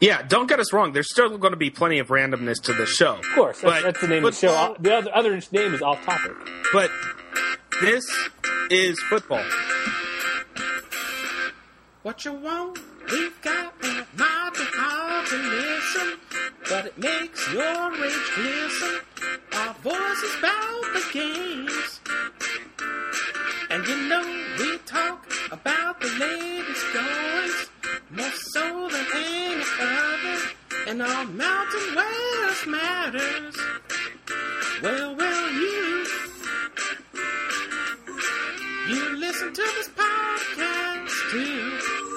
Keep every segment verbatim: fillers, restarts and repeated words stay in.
Yeah, don't get us wrong. There's still going to be plenty of randomness to the show. Of course, that's, but that's the name of the show. The other, other name is Off Topic. But this is football. What you want, we've got, and it might be hard to listen, but it makes your rage glisten. Our voices bout the games, and you know we talk about the latest goings, more so than any other, and our Mountain West matters. Well, well, you, you listen to this podcast too.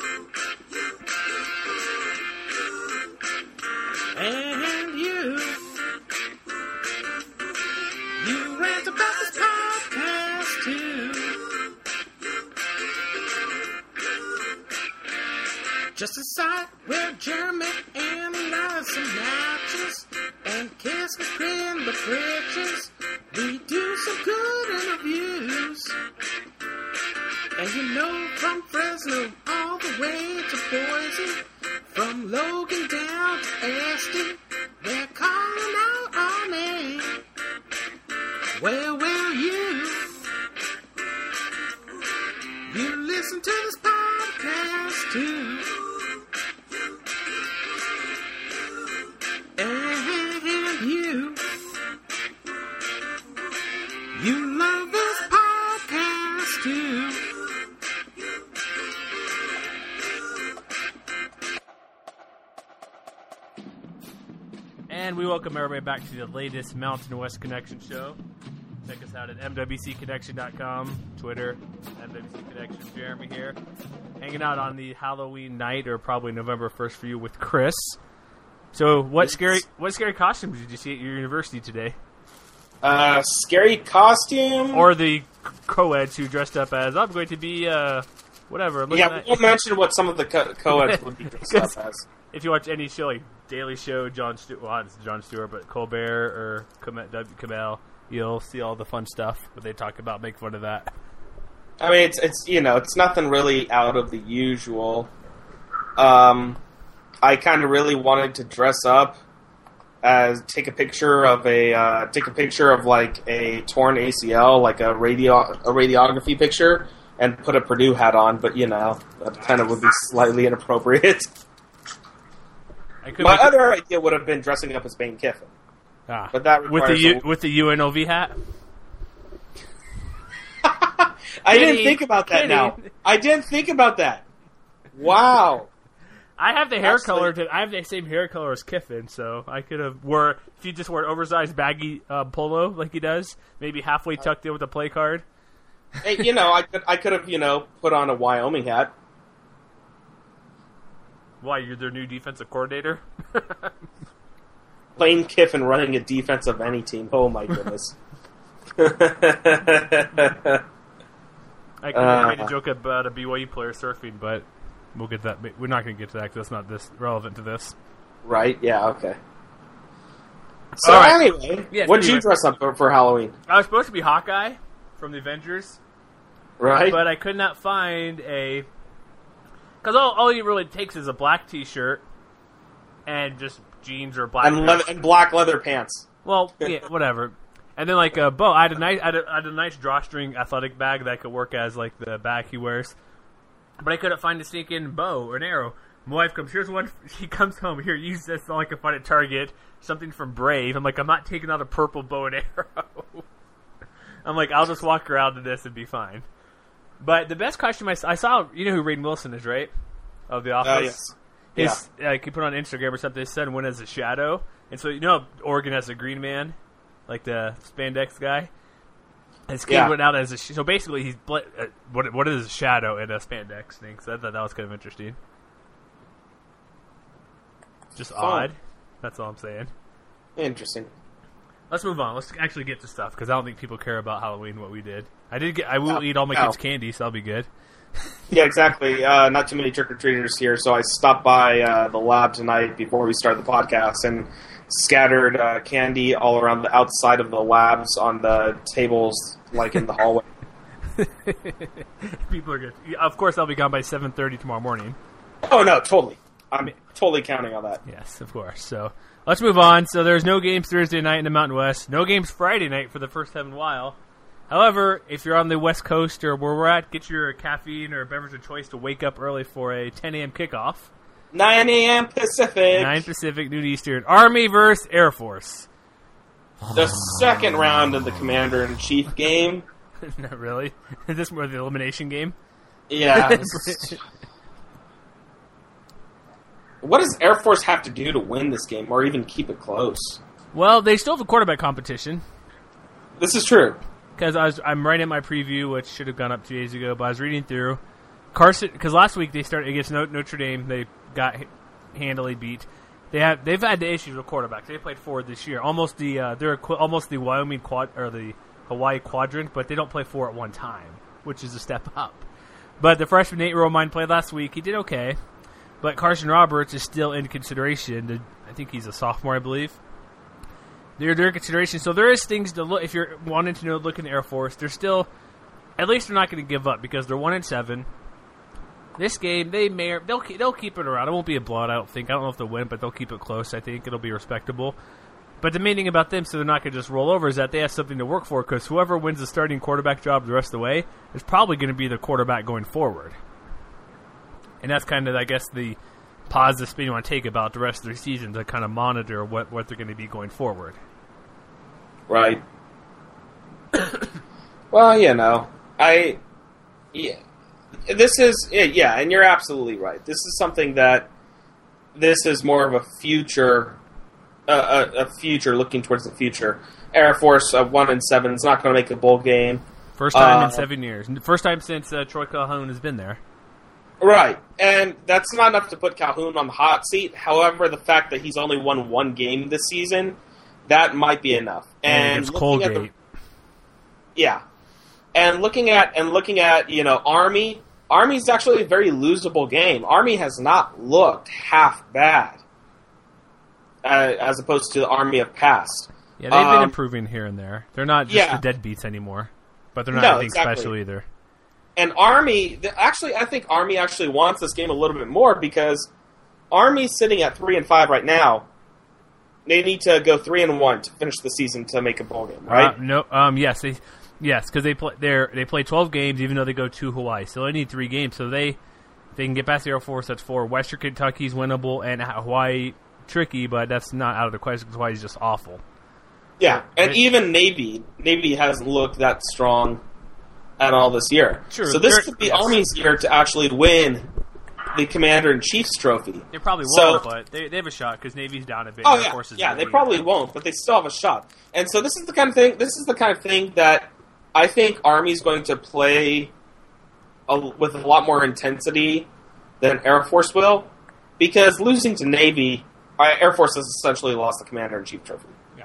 And you, you rant about this podcast too. Just a site where Jeremy analyzes some matches and Kiss can clean the bridges. We do some good interviews. And you know, from Fresno all the way to Boise, from Logan down to Aston, they're calling out our name. Well, well, you, you listen to this podcast too. And you, you love this podcast too. And we welcome everybody back to the latest Mountain West Connection show. Check us out at M W C connection dot com, Twitter, M W C Connection. Jeremy here, hanging out on the Halloween night, or probably November first for you, with Chris. So, what scary what scary costumes did you see at your university today? Uh, scary costume? Or the co-eds who dressed up as, I'm going to be, uh, whatever. Yeah, we'll mention what some of the co- co-eds would be dressed up as. If you watch any show, like Daily Show, Jon Stewart, well, it's Jon Stewart, but Colbert or Kamel, you'll see all the fun stuff where they talk about, make fun of that. I mean, it's, it's you know, it's nothing really out of the usual. Um, I kind of really wanted to dress up as, take a picture of a, uh, take a picture of like a torn A C L, like a radio, a radiography picture, and put a Purdue hat on, but you know, that kind of would be slightly inappropriate. My other it. idea would have been dressing up as Lane Kiffin. Ah, but that with the U, a... with the U N L V hat. I Kitty, didn't think about that. Kitty. Now I didn't think about that. Wow. I have the hair Actually, color. To, I have the same hair color as Kiffin, so I could have wore. If you just wore an oversized baggy uh, polo like he does, maybe halfway tucked in with a play card. Hey, you know, I could I could have you know put on a Wyoming hat. Why, you're their new defensive coordinator? Lane Kiffin running a defense of any team. Oh my goodness. I could have Uh. made a joke about a B Y U player surfing, but we'll get that. We're not going to get to that because that's not this relevant to this. Right? Yeah. Okay. So All right. anyway, Yes, what did anyway. you dress up for, for Halloween? I was supposed to be Hawkeye from the Avengers, Right? but I could not find a. Because all, all he really takes is a black T-shirt and just jeans or black. and, leather, and black leather pants. Well, yeah, whatever. And then like a bow. I had a nice, I had a, I had a nice drawstring athletic bag that could work as like the bag he wears. But I couldn't find a sneak-in bow or an arrow. My wife comes, here's one. She comes home, here, use this. All I can find at Target. Something from Brave. I'm like, I'm not taking out a purple bow and arrow. I'm like, I'll just walk around in this and be fine. But the best costume I saw, I saw, you know who Rainn Wilson is, right? Of The Office. Oh, yes. His, yeah. Like, he put on Instagram or something, his son went as a shadow. And so, you know, Oregon has a green man, like the spandex guy. His kid Yeah. went out as a, sh- so basically he's, bl- uh, what what is a shadow in a spandex thing? So I thought that was kind of interesting. Just Fun. odd. That's all I'm saying. Interesting. Let's move on. Let's actually get to stuff, because I don't think people care about Halloween, what we did. I did get. I will No, eat all my no. kids' candy, so that'll be good. Yeah, exactly. Uh, not too many trick-or-treaters here, so I stopped by uh, the lab tonight before we started the podcast and scattered uh, candy all around the outside of the labs on the tables, like in the hallway. People are good. Of course, I'll be gone by seven thirty tomorrow morning. Oh, no, totally. I'm totally counting on that. Yes, of course. So let's move on. So there's no games Thursday night in the Mountain West. No games Friday night for the first time in a while. However, if you're on the West Coast or where we're at, get your caffeine or beverage of choice to wake up early for a ten a.m. kickoff. nine a.m. Pacific. nine Pacific, noon Eastern. Army versus Air Force. The second round of the Commander-in-Chief game. Not really. Is this more the elimination game? Yeah. What does Air Force have to do to win this game or even keep it close? Well, they still have a quarterback competition. This is true. Because I was, I'm writing my preview, which should have gone up two days ago, but I was reading through. Carson, because last week they started against Notre Dame, they got handily beat. They have they've had the issues with quarterbacks. They played forward this year, almost the uh, they're qu- almost the Wyoming quad or the Hawaii quadrant, but they don't play four at one time, which is a step up. But the freshman Nate Romine played last week. He did okay, but Carson Roberts is still in consideration. I think he's a sophomore, I believe. They're, they're in consideration, so there is things to look. If you're wanting to know, look in the Air Force. They're still, at least they're not going to give up because they're one and seven. This game, they may they'll they'll keep it around. It won't be a blowout, I don't think. I don't know if they'll win, but they'll keep it close. I think it'll be respectable. But the main thing about them, so they're not going to just roll over, is that they have something to work for. Because whoever wins the starting quarterback job the rest of the way is probably going to be the quarterback going forward. And that's kind of, I guess, the positive spin you want to take about the rest of their season to kind of monitor what, what they're going to be going forward. Right. Well, you know, I, yeah, this is, yeah, and you're absolutely right. This is something that, this is more of a future, uh, a, a future, looking towards the future. Air Force, uh, one and seven, is not going to make a bowl game. First time uh, in seven years. First time since uh, Troy Calhoun has been there. Right, and that's not enough to put Calhoun on the hot seat. However, the fact that he's only won one game this season, that might be enough. And it's looking at Colgate. the, yeah, and looking at and looking at you know Army, Army's actually a very losable game. Army has not looked half bad, uh, as opposed to the Army of past. Yeah, they've been um, improving here and there. They're not just yeah. the deadbeats anymore, but they're not No, anything exactly. special either. And Army, actually, I think Army actually wants this game a little bit more because Army's sitting at three and five right now. They need to go three and one to finish the season to make a bowl game, right? Uh, no, um, yes, they, yes, because they play they they play twelve games, even though they go to Hawaii, so they need three games. So they they can get past the Air Force. That's four. Western Kentucky's winnable, and Hawaii tricky, but that's not out of the question because Hawaii's just awful. Yeah, and It- even Navy, Navy hasn't looked that strong at all this year. True, So this they're- could be yes. Army's year to actually win the Commander-in-Chief's trophy. They probably So- won't, but they, they have a shot because Navy's down a bit. Oh and Air yeah, Force is yeah. They really- probably won't, but they still have a shot. And so this is the kind of thing. This is the kind of thing that I think Army's going to play a, with a lot more intensity than Air Force will, because losing to Navy, uh, Air Force has essentially lost the Commander-in-Chief trophy. Yeah.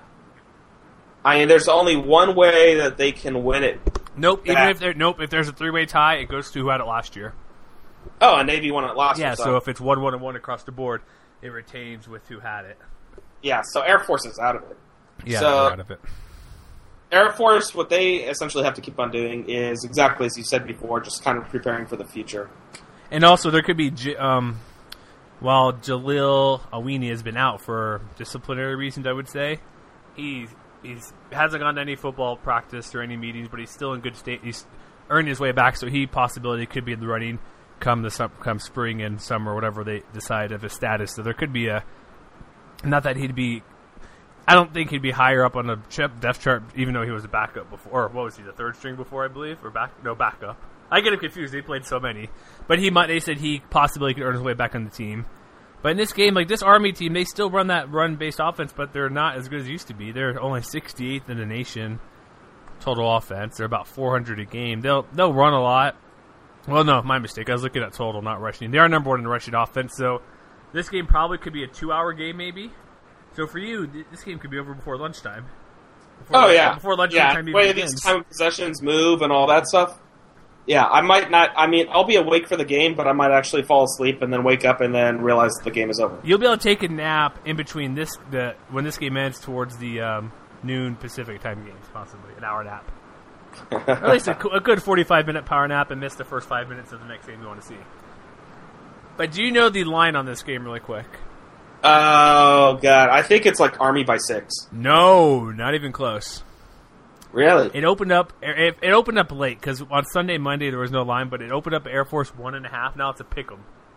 I mean, there's only one way that they can win it. Nope. Even That- if there nope, if there's a three way tie, it goes to who had it last year. Oh, and Navy won it last Yeah. year. So if it's one one and one across the board, it retains with who had it. yeah, so Air Force is out of it. Yeah, So- they're out of it. Air Force, what they essentially have to keep on doing is exactly as you said before, just kind of preparing for the future. And also, there could be, J- um, while Jalil Awini has been out for disciplinary reasons, I would say, he he's hasn't gone to any football practice or any meetings, but he's still in good state. He's earned his way back, so he possibility could be in the running come the sum- come spring and summer, whatever they decide of his status. So there could be a, not that he'd be, I don't think he'd be higher up on the chip depth chart, even though he was a backup before. Or what was he, the third string before, I believe, or back? No, backup. I get him confused. They played so many, but he might. They said he possibly could earn his way back on the team. But in this game, like this Army team, they still run that run-based offense, but they're not as good as they used to be. They're only sixty-eighth in the nation total offense. They're about four hundred a game. They'll they'll run a lot. Well, no, my mistake. I was looking at total, not rushing. They are number one in the rushing offense, so this game probably could be a two-hour game, maybe. So for you, th- this game could be over before lunchtime. Before Oh lunch- yeah, before lunchtime yeah. time The even way begins. these time of possessions move and all that stuff. Yeah, I might not. I mean, I'll be awake for the game, but I might actually fall asleep and then wake up and then realize the game is over. You'll be able to take a nap in between this the when this game ends towards the um, noon Pacific time games, possibly an hour nap. Or at least a, co- a good forty-five minute power nap and miss the first five minutes of the next game you want to see. But do you know the line on this game really quick? Oh, God. I think it's like Army by six. No, not even close. Really? It opened up. It, it opened up late because on Sunday, Monday there was no line, but it opened up Air Force one and a half. Now it's a pick'em.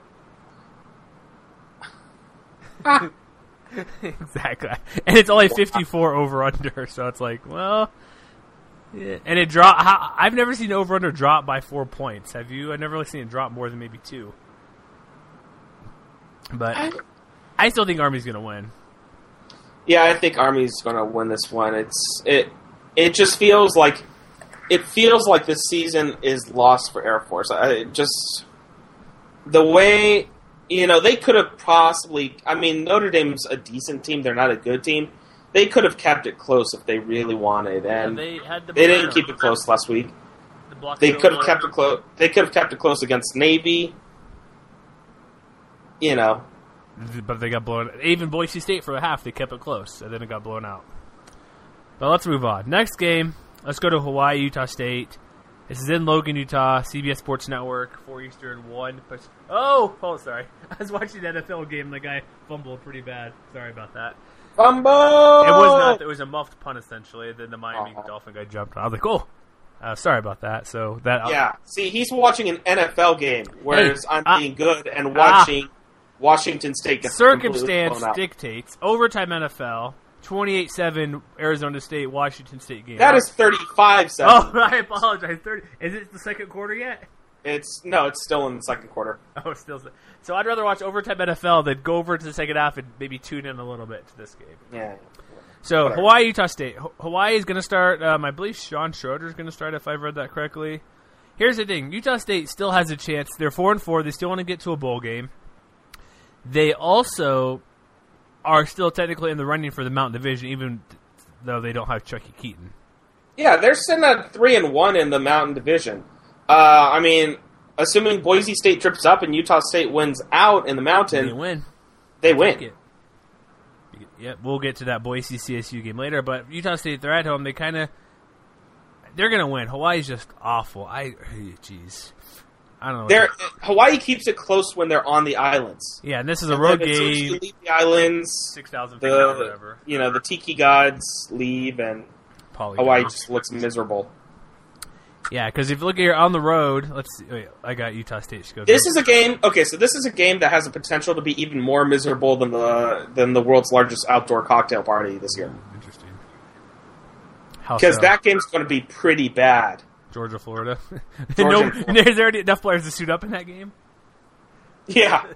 Exactly, and it's only fifty-four over under, so it's like, well, yeah. And it drop. I've never seen over under drop by four points. Have you? I've never really seen it drop more than maybe two. But I, I still think Army's going to win. Yeah, I think Army's going to win this one. It's it. It just feels like it feels like this season is lost for Air Force. I, it just the way. You know, they could have possibly... I mean, Notre Dame's a decent team. They're not a good team. They could have kept it close if they really wanted, and yeah, they, had the they didn't keep it close last week. The they could have kept it close. They could have kept it close against Navy. You know, but they got blown. Even Boise State for a half, they kept it close, and then it got blown out. But let's move on. Next game, let's go to Hawaii, Utah State. This is in Logan, Utah, C B S Sports Network, four Eastern, one. Oh, oh, sorry. I was watching the N F L game. The guy fumbled pretty bad. Sorry about that. Fumble! It was not. It was a muffed punt, essentially. Then the Miami uh-huh. Dolphin guy jumped. I was like, oh, uh, sorry about that. So that. Yeah. See, he's watching an N F L game, whereas hey, I'm uh, being good and watching uh, Washington State get circumstance dictates overtime N F L. twenty-eight seven Arizona State, Washington State game. That is thirty-five seven. Oh, I apologize. thirty Is it the second quarter yet? It's no, it's still in the second quarter. Oh, it's still. So I'd rather watch overtime N F L than go over to the second half and maybe tune in a little bit to this game. Yeah. So Whatever. Hawaii, Utah State. H- Hawaii is going to start. Um, I believe Sean Schroeder is going to start. If I've read that correctly. Here's the thing: Utah State still has a chance. They're four and four. They still want to get to a bowl game. They also are still technically in the running for the Mountain Division, even though they don't have Chucky Keaton. Yeah, they're sitting at three and one in the Mountain Division. Uh, I mean, assuming Boise State trips up and Utah State wins out in the Mountain, They win. They win. Take it. Yeah, we'll get to that Boise C S U game later, but Utah State, they're at home. They kind of, they're going to win. Hawaii's just awful. I, jeez. I don't know. They're, Hawaii keeps it close when they're on the islands. Yeah, and this is a And road then as soon as you game. leave the islands, six thousand feet or the whatever. you know the Tiki gods leave, and Polygon. Hawaii just looks miserable. Yeah, because if you look here on the road, let's see. Wait, I got Utah State. Go This is a game. Okay, so this is a game that has the potential to be even more miserable than the than the world's largest outdoor cocktail party this year. Interesting. How Because so? that game's going to be pretty bad. Georgia, Florida. Georgia, no, Florida. There's already enough players to suit up in that game. Yeah.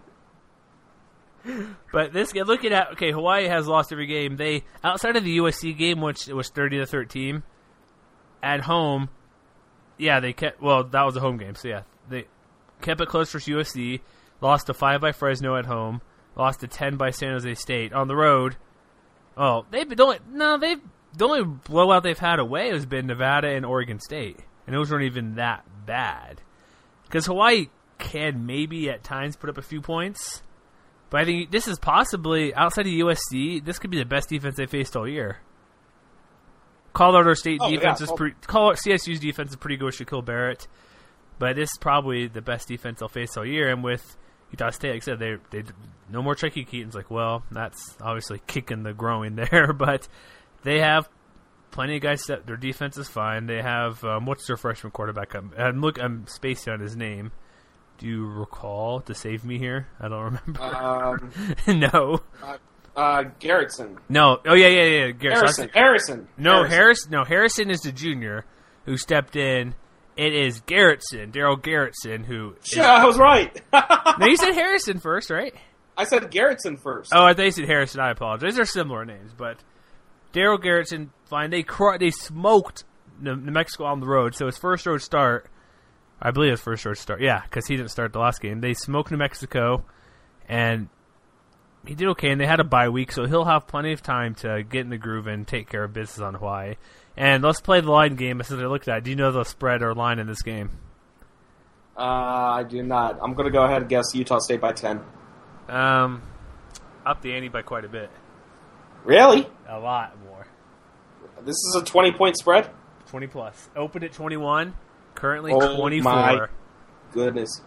But this game, looking at okay, Hawaii has lost every game. They outside of the U S C game, which it was thirty to thirteen, at home. Yeah, they kept. Well, that was a home game, so yeah, they kept it close for U S C. Lost to five by Fresno at home. Lost to ten by San Jose State on the road. Oh, they've been only no, they've the only blowout they've had away has been Nevada and Oregon State, and those weren't even that bad. Because Hawaii can maybe at times put up a few points, but I think this is possibly outside of U S C. This could be the best defense they faced all year. Colorado State Oh, defense yeah. is pretty. Colorado, C S U's defense is pretty good with Shaquille Barrett, but this is probably the best defense they'll face all year. And with Utah State, like I said, they they no more Chucky Keaton's. Like, well, that's obviously kicking the growing there, but they have plenty of guys that their defense is fine. They have um, what's their freshman quarterback? I'm, I'm look, I'm spacing on his name. Do you recall to save me here? I don't remember. Um, no. uh, uh, Garrettson. No. Oh yeah, yeah, yeah. Garrett. Harrison. Harrison. No, Harrison. Harris. No, Harrison is the junior who stepped in. It is Garrettson, Daryl Garrettson, who. Is, Yeah, I was right. no, you said Harrison first, right? I said Garrettson first. Oh, I thought you said Harrison. I apologize. They're similar names, but Daryl Garrettson, fine. They cr- they smoked New New Mexico on the road, so his first road start. I believe his first road start. Yeah, because he didn't start the last game. They smoked New Mexico, and he did okay, and they had a bye week, so he'll have plenty of time to get in the groove and take care of business on Hawaii. And let's play the line game. As I looked at, do you know the spread or line in this game? Uh, I do not. I'm going to go ahead and guess Utah State by ten. Um, up the ante by quite a bit, Really? a lot more, This is a twenty-point spread? twenty plus. Opened at twenty-one, currently Oh, twenty-four. my goodness.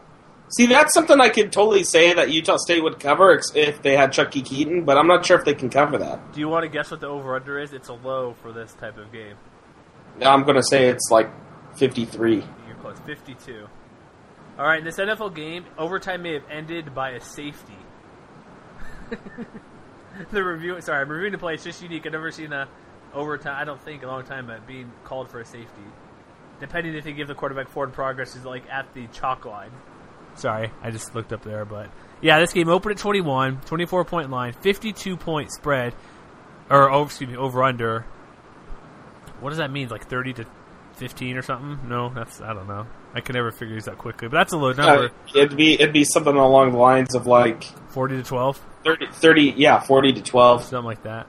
See, that's something I could totally say that Utah State would cover if they had Chucky Keaton, but I'm not sure if they can cover that. Do you want to guess what the over-under is? It's a low for this type of game. I'm going to say it's like fifty-three. You're close. fifty-two. All right, in this N F L game, overtime may have ended by a safety. the review. Sorry, I'm reviewing the play. It's just unique. I've never seen a overtime. I don't think in a long time, but being called for a safety. Depending if they give the quarterback forward progress is like at the chalk line. Sorry, I just looked up there, but yeah, this game opened at twenty-one, twenty-four point line, fifty-two point spread, or oh, excuse me, over under. What does that mean? Like thirty to fifteen or something? No, that's I don't know. I can never figure these out quickly, but that's a low number. Uh, it'd be it'd be something along the lines of like forty to twelve, thirty, thirty yeah, forty to twelve, something like that.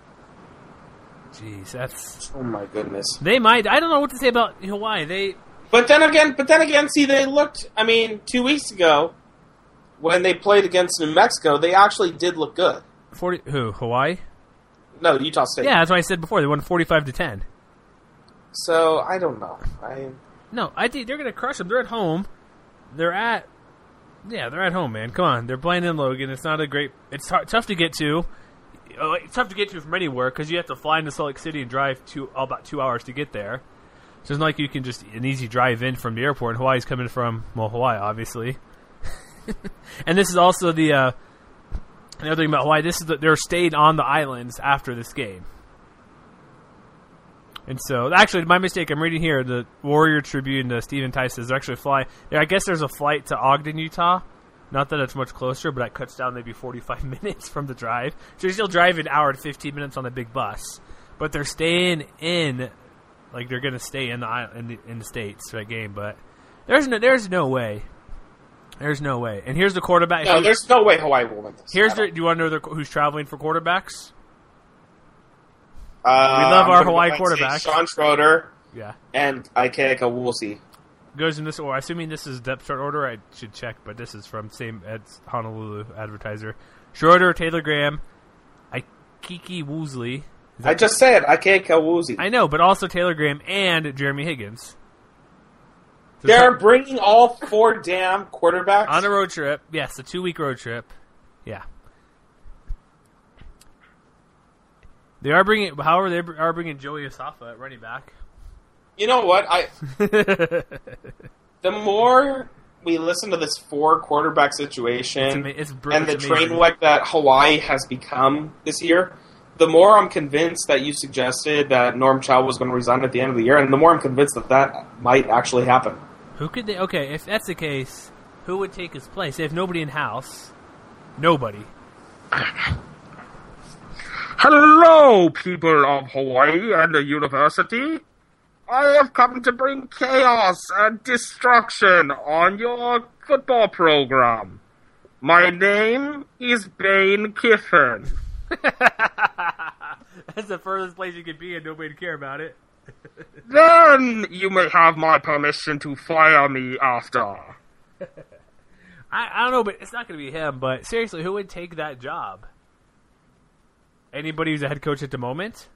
Jeez, that's oh my goodness. They might. I don't know what to say about Hawaii. They. But then again, but then again, see, they looked. I mean, two weeks ago, when they played against New Mexico, they actually did look good. Forty who Hawaii? No, Utah State. Yeah, that's what I said before. They won forty-five to ten. So I don't know. I no, I think they're gonna crush them. They're at home. They're at yeah, they're at home, man. Come on, they're playing in Logan. It's not a great. It's hard, tough to get to. It's tough to get to from anywhere because you have to fly into Salt Lake City and drive two about two hours to get there. So it's not like you can just an easy drive in from the airport. And Hawaii's coming from well, Hawaii, obviously. And this is also the uh, another thing about Hawaii. This is the, they're stayed on the islands after this game. And so, actually, my mistake. I'm reading here the Warrior Tribune. Uh, Stephen Tice says they're actually fly. Yeah, I guess there's a flight to Ogden, Utah. Not that it's much closer, but that cuts down maybe forty-five minutes from the drive. So you're still driving an hour and fifteen minutes on the big bus, but they're staying in. Like they're gonna stay in the in the, in the states for that game, but there's no there's no way, there's no way. And here's the quarterback. No, there's no way Hawaii will win this. Here's the. Do you want to know the, who's traveling for quarterbacks? Uh, we love I'm our gonna Hawaii go quarterbacks. Sean Schroeder. Yeah. And Ike Awuzie. Goes in this order. Assuming this is depth chart order, I should check, but this is from same Ed's Honolulu advertiser. Schroeder, Taylor Graham, Ikeke Woosley. I just said Ike Awuzie. I know, but also Taylor Graham and Jeremy Higgins. So They're t- bringing all four damn quarterbacks on a road trip. Yes, a two-week road trip. Yeah. They are bringing, however, they are bringing Joey Asafa at running back. You know what? I the more we listen to this four quarterback situation it's ama- it's, and the it's train wreck that Hawaii has become this year, the more I'm convinced that you suggested that Norm Chow was going to resign at the end of the year, and the more I'm convinced that that might actually happen. Who could they? Okay, if that's the case, who would take his place? They have nobody in house. Nobody. Hello, people of Hawaii and the university. I have come to bring chaos and destruction on your football program. My name is Bane Kiffin. That's the furthest place you could be and nobody would care about it. Then you may have my permission to fire me after. I, I don't know, but it's not going to be him. But seriously, who would take that job? Anybody who's a head coach at the moment?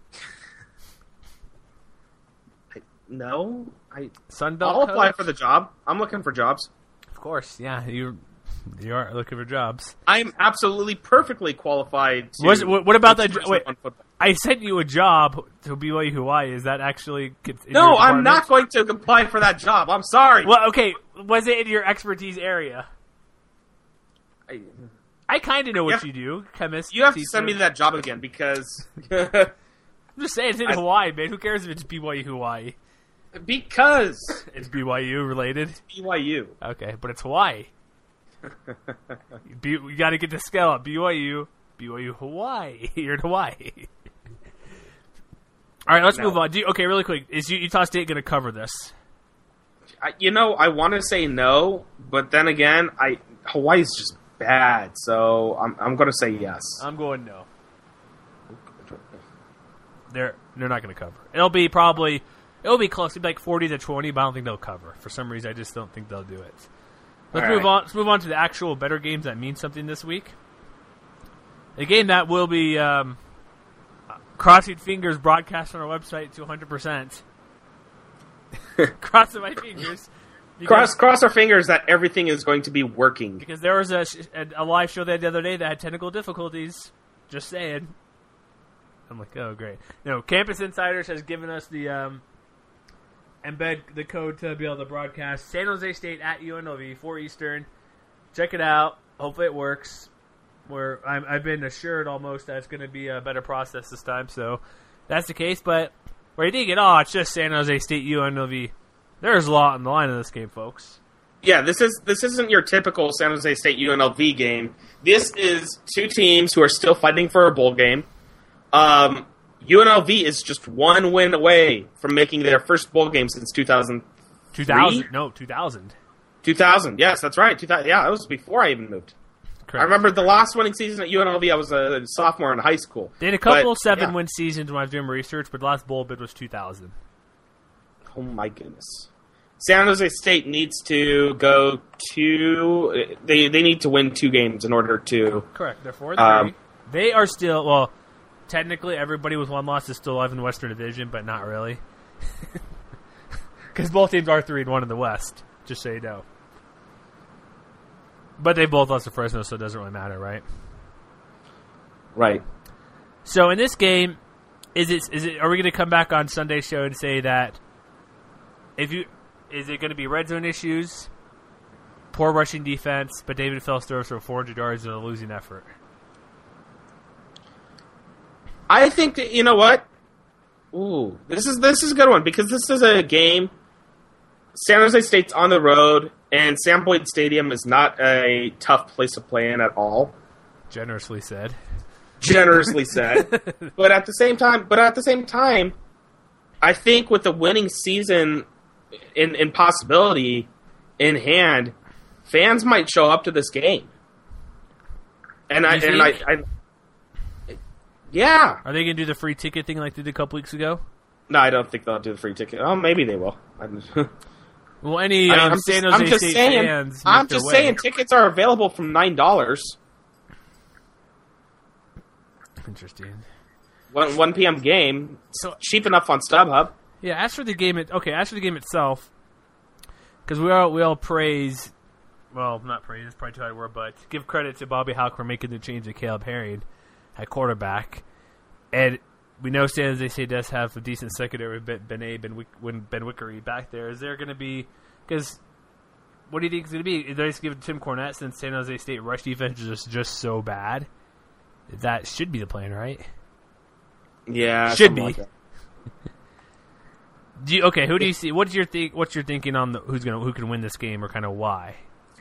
No, I Sunbelt. I'll apply coach? for the job. I'm looking for jobs. Of course, yeah. You you are looking for jobs. I'm absolutely perfectly qualified. To Was, what, what about that? coach Wait, on football. I sent you a job to B Y U Hawaii. Is that actually? In No, your I'm not department? going to apply for that job. I'm sorry. Well, okay. Was it in your expertise area? I, I kind of know what Yeah. you do, chemist. you have to teacher. send me that job again because I'm just saying, it's in I- Hawaii, man. Who cares if it's B Y U Hawaii? because It's B Y U related. B Y U. Okay, but it's Hawaii. B- you got to get the scale up. B Y U, B Y U Hawaii. You're in Hawaii. All right, let's No. move on. Do you, okay, really quick. Is Utah State going to cover this? I, you know, I want to say no, but then again, I Hawaii's just bad, so I'm I'm going to say yes. I'm going no. They're they're not going to cover. It'll be probably it'll be close. It'll be like forty to twenty, but I don't think they'll cover. For some reason, I just don't think they'll do it. Let's All move right. on. Let's move on to the actual better games that mean something this week. A game that will be um, crossing fingers broadcast on our website to one hundred percent. Crossing my fingers. Because, Cross cross our fingers that everything is going to be working. because there was a, sh- a a live show there the other day that had technical difficulties. Just saying. I'm like, oh, great. No, Campus Insiders has given us the um, embed the code to be able to broadcast San Jose State at U N L V, four Eastern. Check it out. Hopefully it works. Where I'm, I've been assured almost that it's going to be a better process this time, so that's the case. But where you think it, oh, it's just San Jose State U N L V. There's a lot on the line in this game, folks. Yeah, this is this isn't your typical San Jose State U N L V game. This is two teams who are still fighting for a bowl game. Um, U N L V is just one win away from making their first bowl game since two thousand. two thousand? No, two thousand. two thousand, yes, that's right. two thousand, yeah, that was before I even moved. Correct. I remember the last winning season at U N L V, I was a sophomore in high school. They had a couple But, seven-win yeah. seasons when I was doing my research, but the last bowl bid was two thousand. Oh my goodness. San Jose State needs to go to they they need to win two games in order to Correct. They're four and three. Um, they are still, well, technically everybody with one loss is still alive in the Western Division, but not really. Because both teams are three and one in the West, just so you know. But they both lost to Fresno, so it doesn't really matter, right? right. So in this game, is it is it? Are we going to come back on Sunday's show and say that if you is it going to be red zone issues, poor rushing defense, but David Fels throws for four hundred yards in a losing effort? I think that, you know what? Ooh, this is this is a good one because this is a game. San Jose State's on the road, and Sam Boyd Stadium is not a tough place to play in at all. Generously said. Generously said, but at the same time, but at the same time, I think with the winning season in, in possibility in hand, fans might show up to this game. And I You and I, think? I, yeah. Are they going to do the free ticket thing like they did a couple weeks ago? No, I don't think they'll do the free ticket. Oh, maybe they will. Well, any I mean, um, I'm San just, Jose I'm just State saying. fans I'm make their just way. saying. Tickets are available from nine dollars. Interesting. One one p.m. game. So Cheap enough on StubHub. yeah, as for the game, it, okay. As for the game itself, because we all we all praise, well, not praise, it's probably too high a word, but give credit to Bobby Houck for making the change to Caleb Herring at quarterback, and we know San Jose State does have a decent secondary with Benet Ben Wick, Ben Wickery back there. Is there going to be because what do you think it's going to be? Is they just give it to Tim Cornette since San Jose State rush defense is just, just so bad? That should be the plan, right? Yeah, Should something be. like that. Do you, okay, who do you see? What's your think? What's your thinking on the, who's gonna who can win this game, or kind of why?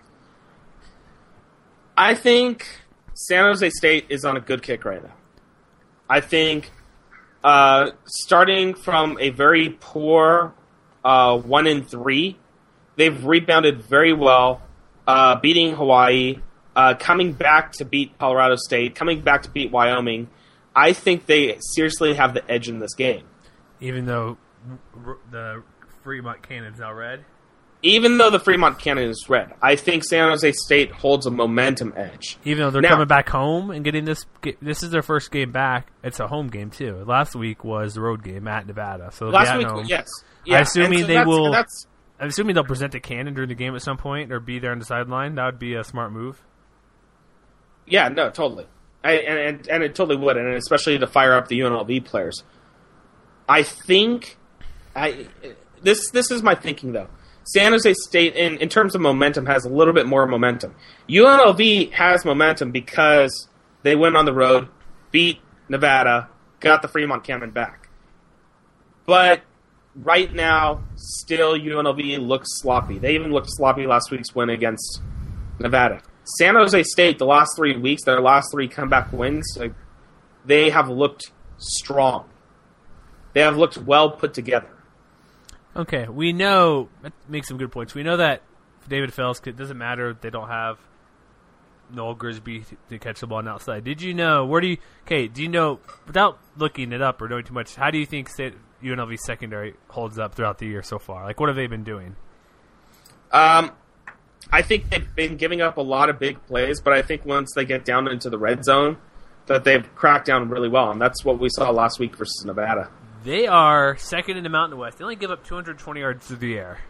I think San Jose State is on a good kick right now. I think uh, starting from a very poor uh, one and three, they've rebounded very well, uh, beating Hawaii, uh, coming back to beat Colorado State, coming back to beat Wyoming. I think they seriously have the edge in this game. Even though r- the Fremont Cannon's now red. Even though the Fremont Cannon is red, I think San Jose State holds a momentum edge. Even though they're Now- coming back home and getting this, get, this is their first game back. It's a home game too. Last week was the road game at Nevada, so they'll be Last at week, home. yes. I'm Yeah, assuming and so they that's- will. That's, I'm assuming they'll present a cannon during the game at some point, or be there on the sideline. That would be a smart move. yeah, no, totally. I, and, and and it totally would, and especially to fire up the U N L V players. I think I this this is my thinking though. San Jose State, in, in terms of momentum, has a little bit more momentum. U N L V has momentum because they went on the road, beat Nevada, got the Fremont Cannon back. But right now, still U N L V looks sloppy. They even looked sloppy last week's win against Nevada. San Jose State, the last three weeks, their last three comeback wins, like, they have looked strong. They have looked well put together. Okay, we know that makes some good points. We know that David Fels, it doesn't matter. They don't have Noel Grisby to catch the ball on the outside. Did you know? Where do you? Okay, do you know? Without looking it up or knowing too much, how do you think State, U N L V secondary holds up throughout the year so far? Like, what have they been doing? Um, I think they've been giving up a lot of big plays, but I think once they get down into the red zone, that they've cracked down really well, and that's what we saw last week versus Nevada. They are second in the Mountain West. They only give up two hundred twenty yards through the air.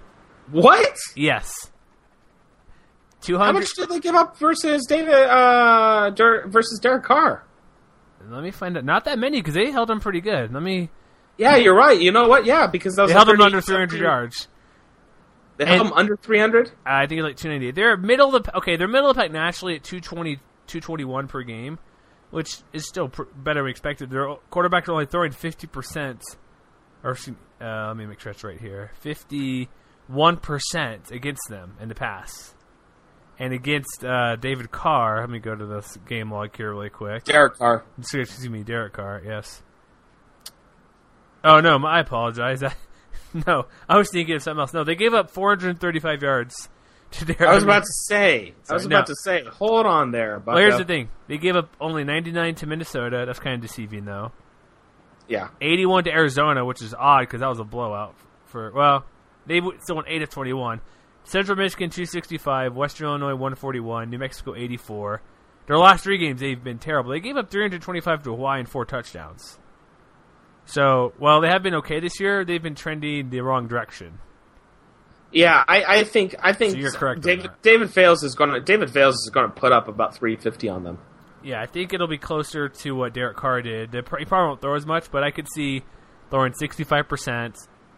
What? Yes. two How hundred. much did they give up versus David uh, Der- versus Derek Carr? Let me find out. Not that many because they held him pretty good. Let me. Yeah, you're right. You know what? Yeah, because those They held him under three hundred yards. They held And- him under three hundred. I think it's like two ninety-eight. They're middle of the okay. They're middle of the pack nationally at two twenty, two twenty-one per game, which is still pr- better than expected. Their quarterbacks are only throwing fifty percent. Or uh, let me make sure it's right here. fifty-one percent against them in the pass. And against uh, David Carr, let me go to this game log here really quick. Derek Carr. Excuse me, Derek Carr, yes. Oh, no, I apologize. I, no, I was thinking of something else. No, they gave up four hundred thirty-five yards to Derek Carr. I was about to say. I was Sorry, about no. to say. Hold on there, Bucko. Well, here's the thing. They gave up only ninety-nine to Minnesota. That's kind of deceiving, though. Yeah. eighty-one to Arizona, which is odd because that was a blowout. For Well, they w- still won eight of twenty-one. Central Michigan, two sixty-five. Western Illinois, one forty-one. New Mexico, eighty-four. Their last three games, they've been terrible. They gave up three hundred twenty-five to Hawaii and four touchdowns. So, while they have been okay this year, they've been trending the wrong direction. Yeah, I, I think I think So you're correct on David that. David Fales is going to David Fales is going to put up about three fifty on them. Yeah, I think it'll be closer to what Derek Carr did. They pr- He probably won't throw as much, but I could see throwing sixty-five percent.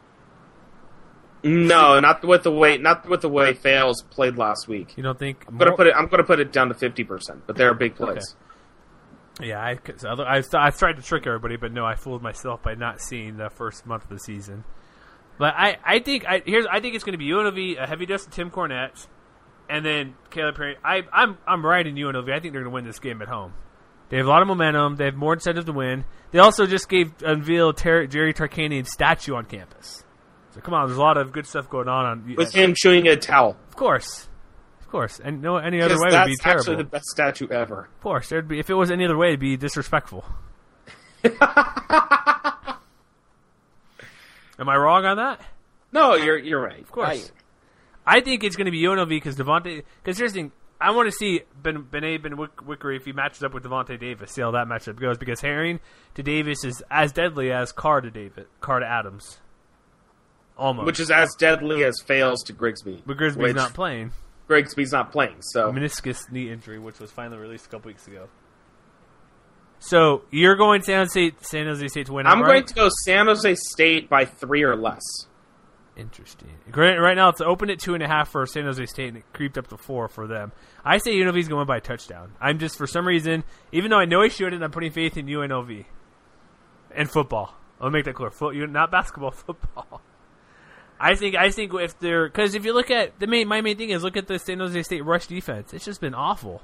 No, not with the way not with the way Fales played last week. You don't think? I'm gonna put it. I'm gonna put it down to fifty percent, but they're big plays. Yeah, I, cause other- I, I tried to trick everybody, but no, I fooled myself by not seeing the first month of the season. But I, I think I here's I think it's going to be U N L V, a heavy dose of Tim Cornette, and then Caleb Perry. I, I'm I'm riding U N L V. I think they're going to win this game at home. They have a lot of momentum. They have more incentive to win. They also just gave unveiled Ter- Jerry Tarkanian's statue on campus. So come on, there's a lot of good stuff going on. on With him chewing a towel. of course, of course, and no any other Because way that's would be terrible. actually the best statue ever. Of course, there'd be if it was any other way, it'd be disrespectful. Am I wrong on that? No, you're you're right. Of course. I, I think it's going to be U N L V because Devontae. Because here's the thing: I want to see Ben Benet Ben Wick- Wickery if he matches up with Devontae Davis. See how that matchup goes. Because Herring to Davis is as deadly as Carr to David, Carr to Adams. Almost. Which is as deadly as Fales to Grigsby. but Grigsby's which not playing. Grigsby's not playing, so Meniscus knee injury, which was finally released a couple weeks ago. So you're going San Jose, San Jose State to win. I'm outright? going to go San Jose State by three or less. Interesting. Right, right now, it's open at two and a half for San Jose State, and it creeped up to four for them. I say U N L V's going to win by a touchdown. I'm just, for some reason, even though I know I shouldn't, I'm putting faith in U N L V. And football. I'll make that clear. Foot, not basketball, football. I think, I think if they're, because if you look at, the main, my main thing is look at the San Jose State rush defense. It's just been awful.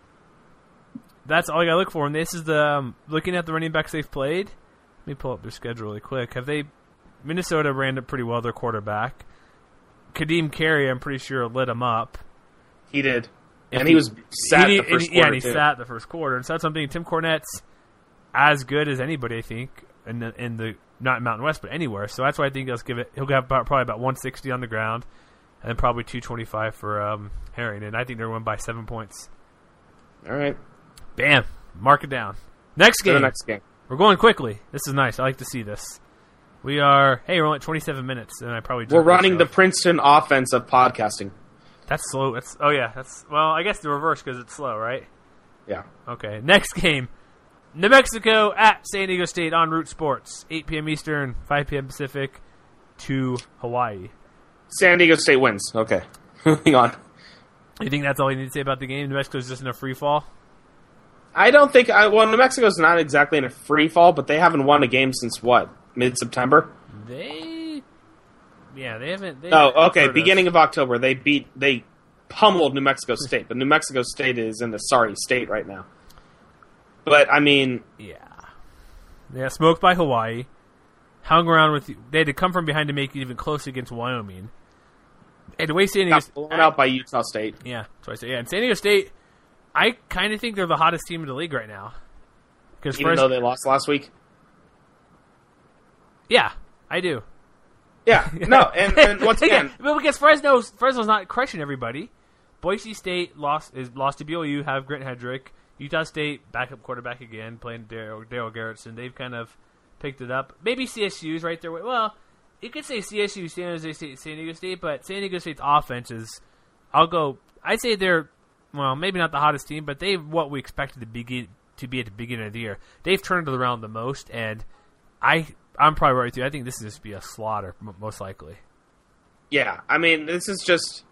That's all I got to look for. And this is the, um, looking at the running backs they've played. Let me pull up their schedule really quick. Have they, Minnesota ran it pretty well, their quarterback. Kadeem Carey, I'm pretty sure, lit him up. He did. If And he was sat he- the first and he- Yeah, quarter, and he too. sat the first quarter. And so that's something. Tim Cornette's as good as anybody, I think, in the, in the not in Mountain West, but anywhere. So that's why I think he'll give it. He'll have about, probably about one sixty on the ground, and then probably two twenty-five for um, Herring. And I think they're going to win by seven points. All right. Bam, mark it down. Next To game. the next game. We're going quickly. This is nice. I like to see this. We are. Hey, we're only at twenty-seven minutes, and I probably. We're jerked running the myself. Princeton offense of podcasting. That's slow. That's oh yeah. That's well. I guess the reverse because it's slow, right? Yeah. Okay. Next game, New Mexico at San Diego State on Root Sports, eight p.m. Eastern, five p.m. Pacific, to Hawaii. San Diego State wins. Okay. Moving on. You think that's all you need to say about the game? New Mexico's just in a free fall. I don't think I well New Mexico's not exactly in a free fall, but they haven't won a game since what? Mid September? They, yeah, they haven't. They Oh, haven't okay. hurt us. Beginning of October, they beat they pummeled New Mexico State, but New Mexico State is in the sorry state right now. But I mean, Yeah. Yeah, smoked by Hawaii. Hung around with. They had to come from behind to make it even close against Wyoming. And the way San Diego, got blown out by Utah State. yeah, that's what I say. Yeah, and San Diego State, I kind of think they're the hottest team in the league right now. Because Even though they lost last week. yeah, I do. Yeah, no, and, and once again, yeah, but because Fresno's Fresno's not crushing everybody. Boise State lost is lost to B Y U. Have Grant Hedrick. Utah State backup quarterback again, playing Daryl Daryl Garrettson. They've kind of picked it up. Maybe C S U's right there. Well, you could say C S U, San Jose State, San Diego State, but San Diego State's offense is, I'll go, I'd say they're, well, maybe not the hottest team, but they've what we expected to begin to be at the beginning of the year. They've turned it around the most, and I, I'm probably right with you. I think this is just be a slaughter, m- most likely. Yeah, I mean, this is just,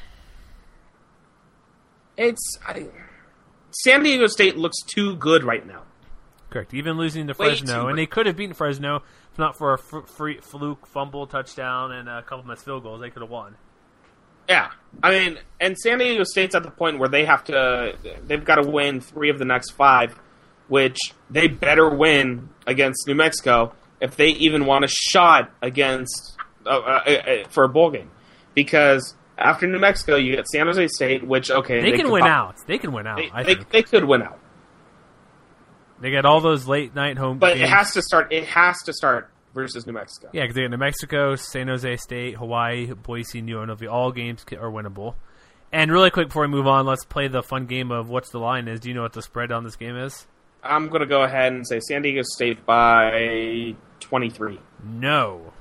it's, I, San Diego State looks too good right now. Correct. Even losing to Way Fresno, too and good. they could have beaten Fresno if not for a fr- free fluke fumble touchdown and a couple missed field goals. They could have won. Yeah, I mean, and San Diego State's at the point where they have to, they've got to win three of the next five, which they better win against New Mexico if they even want a shot against uh, uh, uh, for a bowl game, because after New Mexico you get San Jose State, which okay They, they can could win pop- out. They can win out. They, I they, think they could win out, they got all those late night home but games. it has to start. It has to start versus New Mexico. Yeah, because they got New Mexico, San Jose State, Hawaii, Boise, New N O V. All games ca- are winnable. And really quick before we move on, let's play the fun game of what's the line is. Do you know what the spread on this game is? I'm going to go ahead and say San Diego State by twenty-three. No.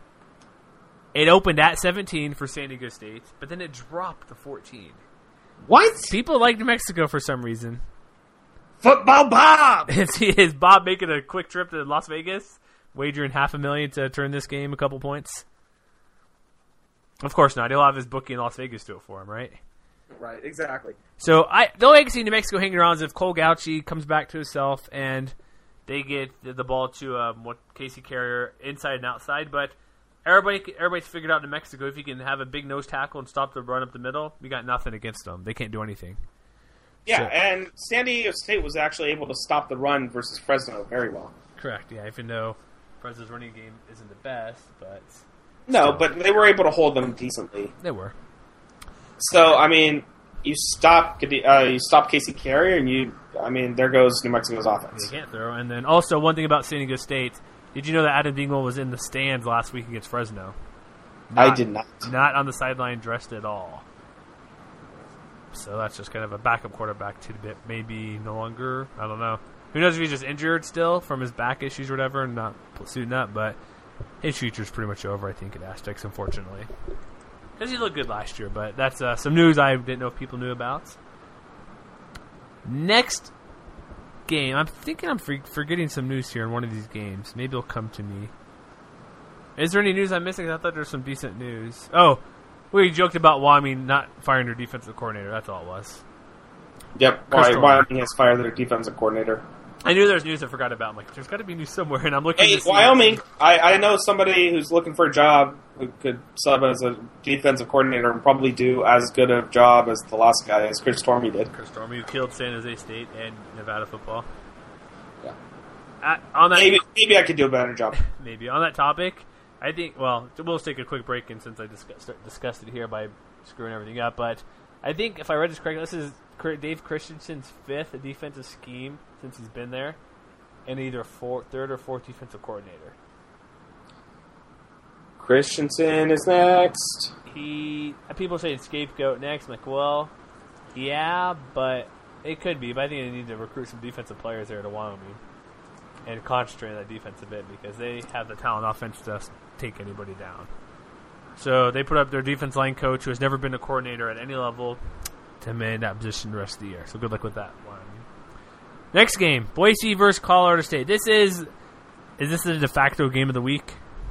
It opened at seventeen for San Diego State, but then it dropped to fourteen. What? People like New Mexico for some reason. Football Bob! Is, is Bob making a quick trip to Las Vegas, wagering half a million to turn this game a couple points? Of course not. He'll have his bookie in Las Vegas do it for him, right? Right, exactly. So I the only way I can see New Mexico hanging around is if Cole Gauchi comes back to himself and they get the, the ball to um, what Casey Carrier inside and outside. But everybody everybody's figured out New Mexico, if you can have a big nose tackle and stop the run up the middle, you got nothing against them. They can't do anything. Yeah, So- and San Diego State was actually able to stop the run versus Fresno very well. Correct. Yeah, even though Fresno's running game isn't the best, but No, but they were able to hold them decently. they were. So, I mean, you stop uh, you stop Casey Carrier, and you, I mean, there goes New Mexico's offense. They can't throw. And then also one thing about San Diego State, did you know that Adam Dingwall was in the stands last week against Fresno? I did not. Not on the sideline dressed at all. So that's just kind of a backup quarterback tidbit. Maybe no longer. I don't know. Who knows if he's just injured still from his back issues or whatever and not suiting up. But his future's pretty much over, I think, at Aztecs, unfortunately. Because he looked good last year. But that's uh, some news I didn't know if people knew about. Next game. I'm thinking I'm for- forgetting some news here in one of these games. Maybe it'll come to me. Is there any news I'm missing? I thought there was some decent news. Oh, we joked about Wyoming not firing their defensive coordinator. That's all it was. Yep, Chris Wy- Dorman. Wyoming has fired their defensive coordinator. I knew there was news I forgot about. I'm like, there's got to be news somewhere, and I'm looking. Hey, to see Wyoming, I, I know somebody who's looking for a job who could sub as a defensive coordinator and probably do as good a job as the last guy, as Chris Tormey did. Chris Dorman, who killed San Jose State and Nevada football. Yeah. At, on that, Maybe, maybe I could do a better job. maybe on that topic, I think. Well, we'll just take a quick break, and since I discussed, discussed it here by screwing everything up, but I think if I read this correctly, this is Dave Christensen's fifth defensive scheme since he's been there, and either fourth, third or fourth defensive coordinator. Christensen is next. He people say scapegoat next. I'm like, well, yeah, but it could be. But I think they need to recruit some defensive players there to Wyoming and concentrate on that defense a bit because they have the talent offense to take anybody down. So they put up their defense line coach, who has never been a coordinator at any level, to man that position the rest of the year. So good luck with that one. Next game, Boise versus Colorado State. This is is this the de facto game of the week?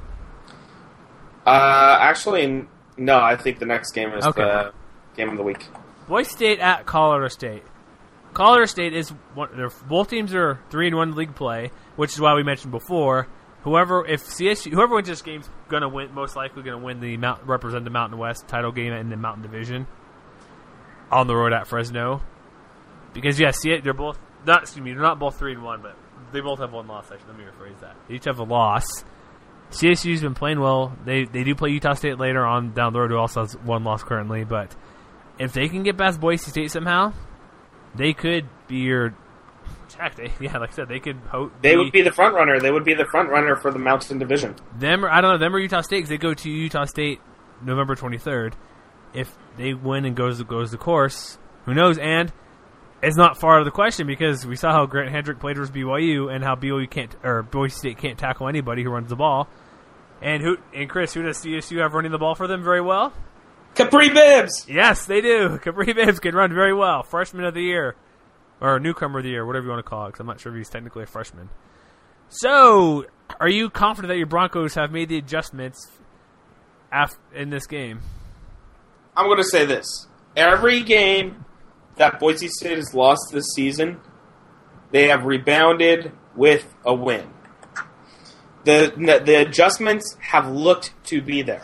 Uh, actually, no. I think the next game is Okay. the game of the week. Boise State at Colorado State. Colorado State is one. They're, both teams are three and one league play, which is why we mentioned before. Whoever, if C S U, whoever wins this game's gonna win. Most likely gonna win the Mount, represent the Mountain West title game in the Mountain Division on the road at Fresno. Because yes, yeah, they're both not. Excuse me, they're not both three and one, but they both have one loss. Actually, let me rephrase that. They each have a loss. C S U's been playing well. They they do play Utah State later on down the road, who also has one loss currently. But if they can get past Boise State somehow, they could be your. Heck, they, yeah, like I said, they could. Ho- They be, would be the front runner. They would be the front runner for the Mountain Division. them. Or, I don't know them or Utah State because they go to Utah State November twenty-third. If they win and goes goes the course, who knows? And it's not far out of the question because we saw how Grant Hendrick played versus B Y U and how B Y U can't or Boise State can't tackle anybody who runs the ball. And who? And Chris, who does C S U have running the ball for them very well? Capri Bibbs! Yes, they do. Capri Bibbs can run very well. Freshman of the year. Or newcomer of the year, whatever you want to call it, because I'm not sure if he's technically a freshman. So, are you confident that your Broncos have made the adjustments af- in this game? I'm going to say this. Every game that Boise State has lost this season, they have rebounded with a win. The, the adjustments have looked to be there.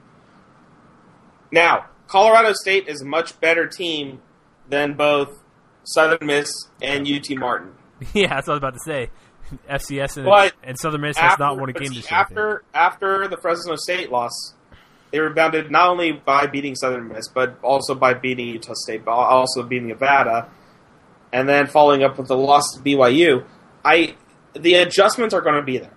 Now, Colorado State is a much better team than both Southern Miss and U T Martin. Yeah, that's what I was about to say. F C S and, But and Southern Miss has after, not won a game see, this year. After, after the Fresno State loss, they rebounded not only by beating Southern Miss, but also by beating Utah State, but also beating Nevada, and then following up with the loss to B Y U. I the adjustments are going to be there.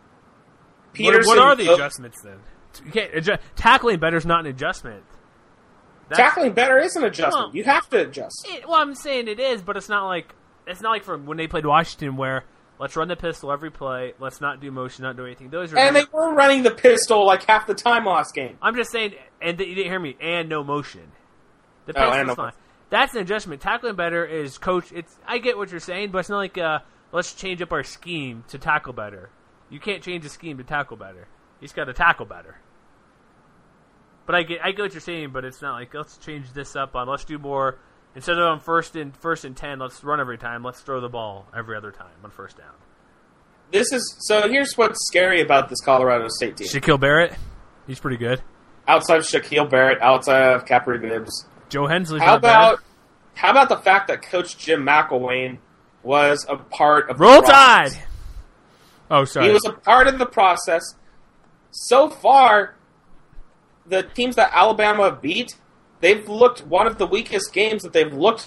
What, what are the uh, adjustments then? You can't adjust, tackling better is not an adjustment. That's, tackling better is an adjustment. Well, you have to adjust. It, well, I'm saying it is, but it's not like it's not like from when they played Washington, where let's run the pistol every play, let's not do motion, not do anything. Those are and they were running the pistol like half the time last game. I'm just saying, and you didn't hear me. And no motion. The Oh, pistol's and no fine. motion. That's an adjustment. Tackling better is coach. It's I get what you're saying, but it's not like uh, let's change up our scheme to tackle better. You can't change the scheme to tackle better. You just got to tackle better. But I get I get what you're saying, but it's not like let's change this up on let's do more instead of on first and first and ten, let's run every time, let's throw the ball every other time on first down. This is so. Here's what's scary about this Colorado State team. Shaquille Barrett, he's pretty good. Outside of Shaquille Barrett, outside of Capri Bibbs, Joe Hensley's how not about bad. how about the fact that Coach Jim McElwain was a part of Roll the process? Tide. Oh, sorry. He was a part of the process. So far, the teams that Alabama beat, they've looked one of the weakest games that they've looked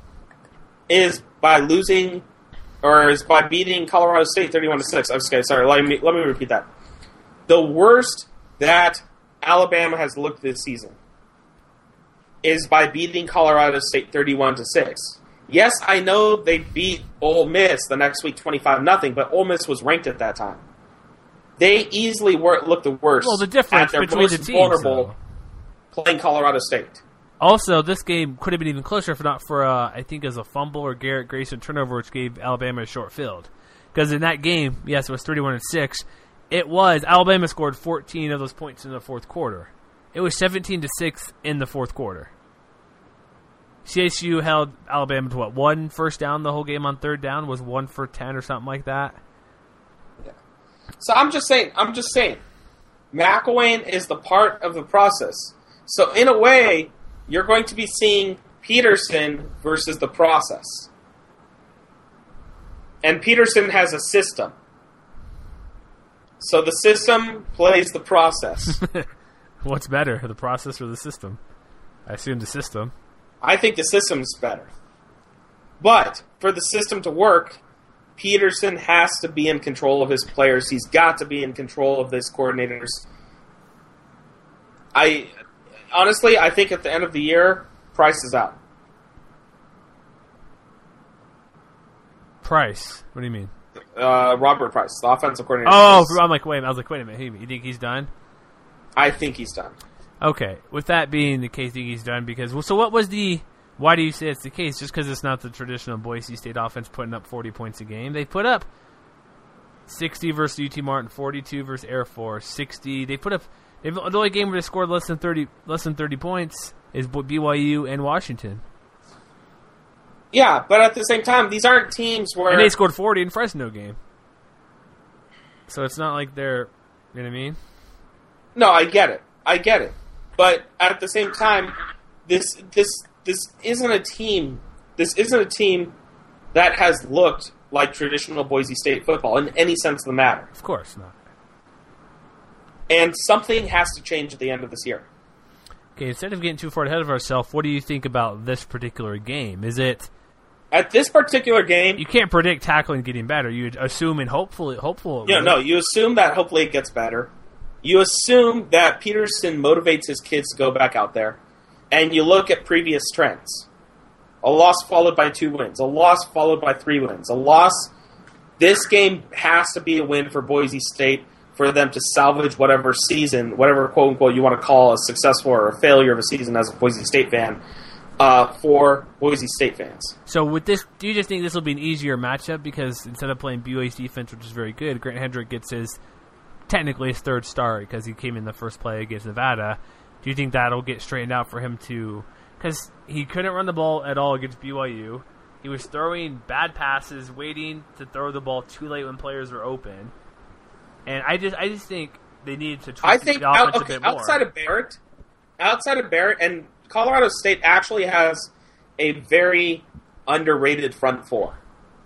is by losing or is by beating Colorado State thirty-one to six. Okay, sorry, let me let me repeat that. The worst that Alabama has looked this season is by beating Colorado State thirty-one to six. Yes, I know they beat Ole Miss the next week twenty-five nothing, but Ole Miss was ranked at that time. They easily were, looked the worst. Well, the difference at their between most the teams, vulnerable though. playing Colorado State. Also, this game could have been even closer if not for, uh, I think, as a fumble or Garrett Grayson turnover, which gave Alabama a short field. Because in that game, yes, it was thirty-one to six. It was Alabama scored fourteen of those points in the fourth quarter. It was seventeen to six in the fourth quarter. C S U held Alabama to what, one first down the whole game on third down? Was one for ten or something like that? Yeah. So I'm just saying, I'm just saying, McElwain is the part of the process. So in a way, you're going to be seeing Peterson versus the process. And Peterson has a system. So the system plays the process. What's better, the process or the system? I assume the system. I think the system's better. But for the system to work, Peterson has to be in control of his players. He's got to be in control of his coordinators. I honestly, I think at the end of the year, Price is out. Price? What do you mean? Uh, Robert Price, the offensive coordinator. Oh, is- I'm like, wait, I was like, wait a minute. You think he's done? I think he's done. Okay, with that being the case, I think he's done because. Well, so what was the? Why do you say it's the case? Just because it's not the traditional Boise State offense putting up forty points a game. They put up sixty versus U T Martin, forty-two versus Air Force, sixty. They put up. They've, the only game where they scored less than thirty, less than thirty points is B Y U and Washington, Yeah, but at the same time, these aren't teams where and they scored forty in Fresno game. So it's not like they're. You know what I mean? No, I get it. I get it. But at the same time, this this this isn't a team. This isn't a team that has looked like traditional Boise State football in any sense of the matter. Of course not. And something has to change at the end of this year. Okay, instead of getting too far ahead of ourselves, what do you think about this particular game? Is it? At this particular game, You can't predict tackling getting better. You assume and hopefully, hopeful. it you know, will. no, you assume that hopefully it gets better. You assume that Peterson motivates his kids to go back out there. And you look at previous trends. A loss followed by two wins. A loss followed by three wins. A loss. This game has to be a win for Boise State for them to salvage whatever season, whatever quote unquote you want to call a successful or a failure of a season as a Boise State fan, uh, for Boise State fans. So with this, do you just think this will be an easier matchup because instead of playing B Y U's defense, which is very good, Grant Hendrick gets his technically his third start because he came in the first play against Nevada. Do you think that'll get straightened out for him to? Because he couldn't run the ball at all against B Y U. He was throwing bad passes, waiting to throw the ball too late when players were open. And I just, I just think they needed to tweak I think the offense out, okay, a bit more. outside of Barrett, outside of Barrett, and Colorado State actually has a very underrated front four.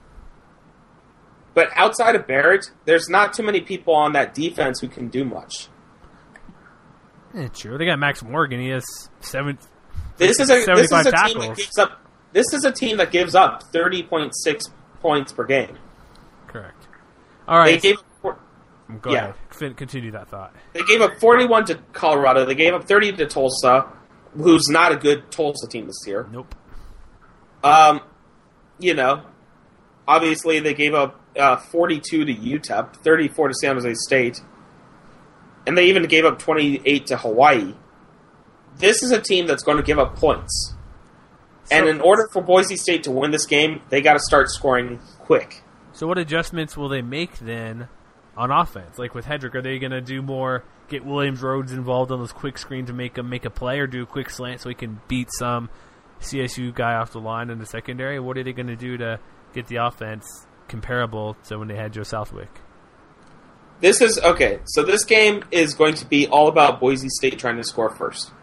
But outside of Barrett, there's not too many people on that defense who can do much. Yeah, true. They got Max Morgan. He has seven. This is a this is a tackles. team that gives up. This is a team that gives up thirty point six points per game. Correct. All right. They gave. Go yeah. ahead. Continue that thought. They gave up forty-one to Colorado. They gave up thirty to Tulsa, who's not a good Tulsa team this year. Nope. Um, you know, obviously they gave up uh, forty-two to U T E P, thirty-four to San Jose State, and they even gave up twenty-eight to Hawaii. This is a team that's going to give up points. So, and in order for Boise State to win this game, they got to start scoring quick. So what adjustments will they make then on offense? Like with Hedrick, are they going to do more, get Williams Rhodes involved on those quick screens to make him make a play, or do a quick slant so he can beat some C S U guy off the line in the secondary? What are they going to do to get the offense comparable to when they had Joe Southwick? This is, okay, so this game is going to be all about Boise State trying to score first.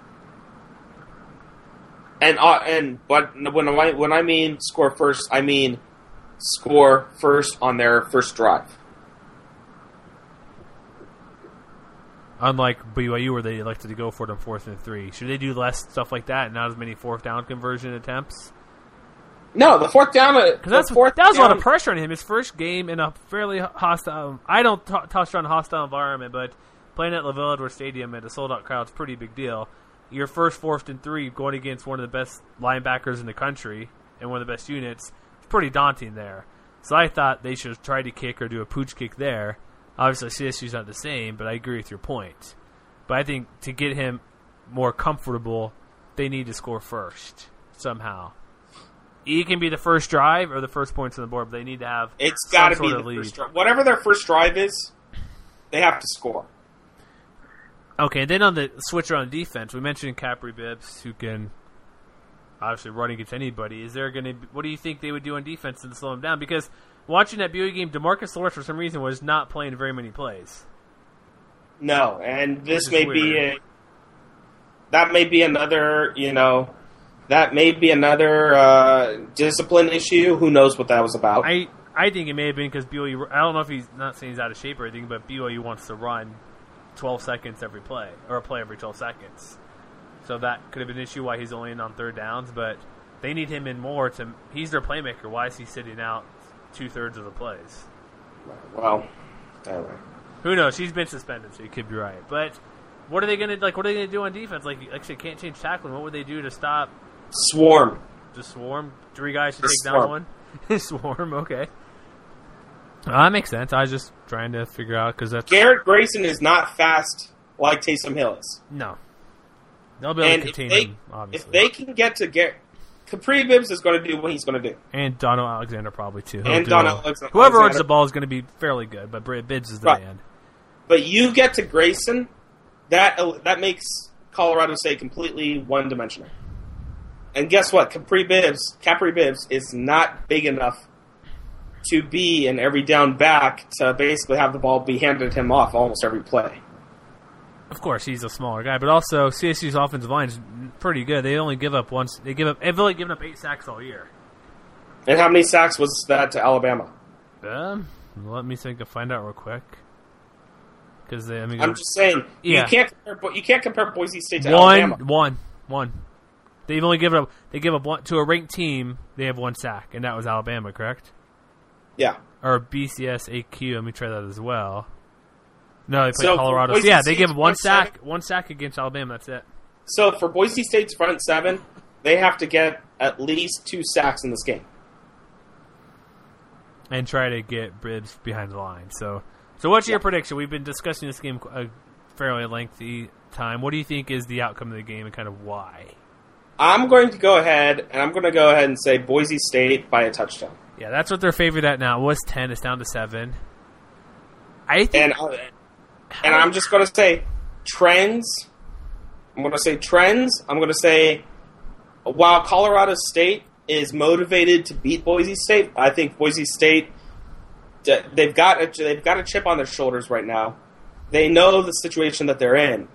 And uh, and but when I when I mean score first, I mean score first on their first drive. Unlike B Y U, where they elected to go for it on fourth and three, should they do less stuff like that and not as many fourth down conversion attempts? No, the fourth down. Because that's fourth that was down, a lot of pressure on him. His first game in a fairly hostile. I don't t- touch on hostile environment, but playing at LaVelle Edwards Stadium at a sold out crowd is a pretty big deal. Your first fourth and three going against one of the best linebackers in the country and one of the best units, it's pretty daunting there. So I thought they should try to kick or do a pooch kick there. Obviously, C S U's not the same, but I agree with your point. But I think to get him more comfortable, they need to score first somehow. It can be the first drive or the first points on the board, but they need to have It's got to some be sort the of first lead. drive. Whatever their first drive is, they have to score. Okay, then on the switch around defense, we mentioned Capri Bibbs, who can obviously run against anybody. Is there going to? What do you think they would do on defense to slow him down? Because watching that B Y U game, DeMarcus Lawrence for some reason was not playing very many plays. No, and this Which may is be weird. a that may be another you know that may be another uh, discipline issue. Who knows what that was about? I I think it may have been because B Y U. I don't know if he's not saying he's out of shape or anything, but B Y U wants to run twelve seconds every play, or a play every twelve seconds. So that could have been an issue why he's only in on third downs, but they need him in more to. He's their playmaker. Why is he sitting out two thirds of the plays? Well, anyway. Who knows? He's been suspended, so you could be right. But what are they gonna like? What are they gonna do on defense? Like, like I said, can't change tackling. What would they do to stop? Swarm. Just swarm. Three guys should Just take swarm. down one. Swarm. Okay. Uh, that makes sense. I was just trying to figure out because that's Garrett Grayson is not fast like Taysom Hill is. no. They'll be able And to if contain they, him, obviously. if they can get to Garrett, Capri Bibbs is going to do what he's going to do. And Dono Alexander probably too. He'll And do Dono all- Alexander- Whoever runs Alexander. the ball is going to be fairly good, but Br- Bibbs is the Right. man. But you get to Grayson, that that makes Colorado State completely one-dimensional. And guess what? Capri Bibbs, Capri Bibbs is not big enough to be an every down back to basically have the ball be handed him off almost every play. Of course, he's a smaller guy, but also C S U's offensive line is pretty good. They only give up once. They give up. They've only given up eight sacks all year. And how many sacks was that to Alabama? Um, let me think. and find out real quick. Because they, I mean, I'm just saying Yeah. you can't compare, Bo- you can't compare Boise State to one, Alabama. one, one. They've only given up. They give up one to a ranked team. They have one sack, and that was Alabama, correct? Yeah. Or B C S A Q. Let me try that as well. No, they played So, Colorado. Boise So, yeah, they State's give one front sack. seven? One sack against Alabama. That's it. So for Boise State's front seven, they have to get at least two sacks in this game. And try to get Bibbs behind the line. So So what's your Yeah. prediction? We've been discussing this game a fairly lengthy time. What do you think is the outcome of the game and kind of why? I'm going to go ahead, and I'm going to go ahead and say Boise State by a touchdown. Yeah, that's what they're favored at now. It was ten. It's down to seven. I think... And, uh, and I'm just going to say trends. I'm going to say trends. I'm going to say while Colorado State is motivated to beat Boise State, I think Boise State, they've got a, they've got a chip on their shoulders right now. They know the situation that they're in.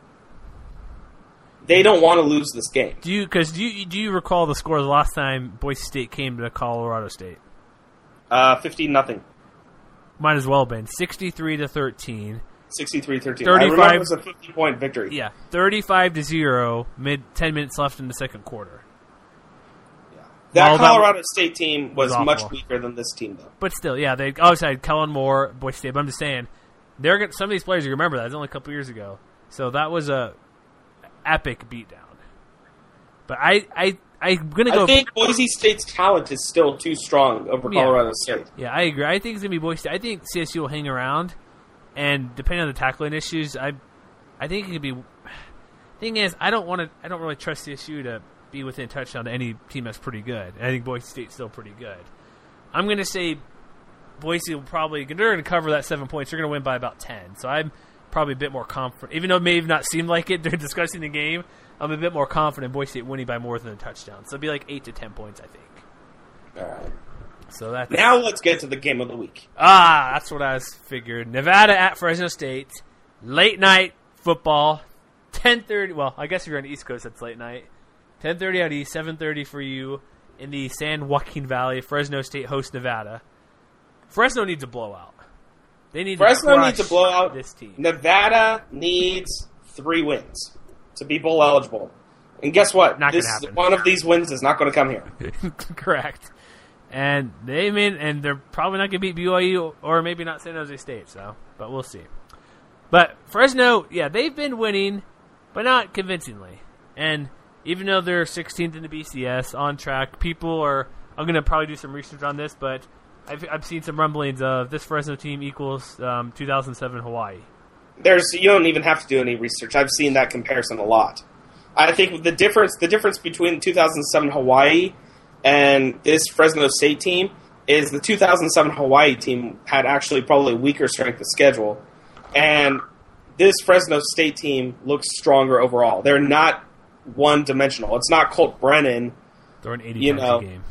They don't want to lose this game. Do you because do you do you recall the score the last time Boise State came to Colorado State? Uh, fifteen nothing. Might as well have been sixty-three to thirteen. sixty-three thirteen. thirty-five I remember it was a fifty-point victory. Yeah, thirty-five to zero. Mid ten minutes left in the second quarter. That Well, that Colorado State team was, was much awful. weaker than this team, though. But still, yeah, they obviously had Kellen Moore, Boise State. But I'm just saying, they're gonna, some of these players you remember that it was only a couple years ago. So that was a epic beatdown. But I, I, I'm gonna go. I think Boise State's talent is still too strong over Yeah. Colorado State. Yeah, I agree. I think it's gonna be Boise State. I think C S U will hang around, and depending on the tackling issues, I, I think it could be. Thing is, I don't want to. I don't really trust C S U to be within touchdown to any team that's pretty good. And I think Boise State's still pretty good. I'm gonna say Boise will probably. They're gonna cover that seven points. They're gonna win by about ten. So I'm probably a bit more confident, even though it may have not seemed like it during discussing the game. I'm a bit more confident Boise State winning by more than a touchdown. So it'll be like eight to ten points, I think. All right. So that's Now let's get to the game of the week. Ah, that's what I was figured. Nevada at Fresno State, late night football, ten thirty. Well, I guess if you're on the East Coast, that's late night. ten thirty out east, seven thirty for you in the San Joaquin Valley. Fresno State hosts Nevada. Fresno needs a blowout. They need Fresno to needs a crush blowout. this team. Nevada needs three wins to be bowl eligible. And guess what? Not gonna this happen. one of these wins is not going to come here. Correct. And they mean, and they're probably not going to beat B Y U or maybe not San Jose State. So, but we'll see. But Fresno, yeah, they've been winning, but not convincingly. And even though they're sixteenth in the B C S, on track, people are. I'm going to probably do some research on this, but I've, I've seen some rumblings of this Fresno team equals um, two thousand seven Hawaii. There's you don't even have to do any research. I've seen that comparison a lot. I think the difference the difference between two thousand seven Hawaii and this Fresno State team is the two thousand seven Hawaii team had actually probably weaker strength of schedule, and this Fresno State team looks stronger overall. They're not one dimensional. It's not Colt Brennan, They're an eighty You points know, a game.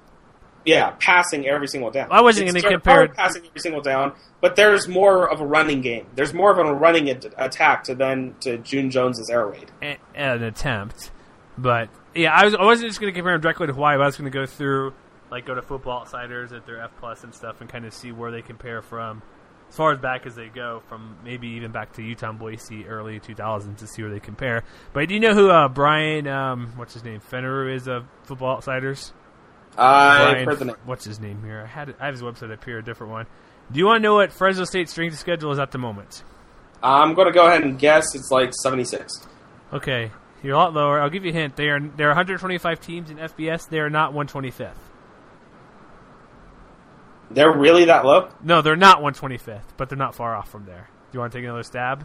yeah, passing every single down. I wasn't It's gonna Jared compare- Carr passing every single down, but there's more of a running game. There's more of a running at- attack to than to June Jones's air raid. a- an attempt. But yeah, I was I wasn't just going to compare them directly to Hawaii. But I was going to go through like go to Football Outsiders at their F plus and stuff and kind of see where they compare from as far as back as they go, from maybe even back to Utah and Boise early two thousands to see where they compare. But do you know who uh, Brian um, what's his name Fenneru is of Football Outsiders? I've Brian, heard the name. What's his name here? I had it, I have his website up here, a different one. Do you want to know what Fresno State's strength of schedule is at the moment? I'm going to go ahead and guess it's like seventy-six. Okay, you're a lot lower. I'll give you a hint. They are there are one hundred twenty-five teams in F B S. They are not one twenty-fifth. They're really that low? No, they're not one twenty-fifth, but they're not far off from there. Do you want to take another stab?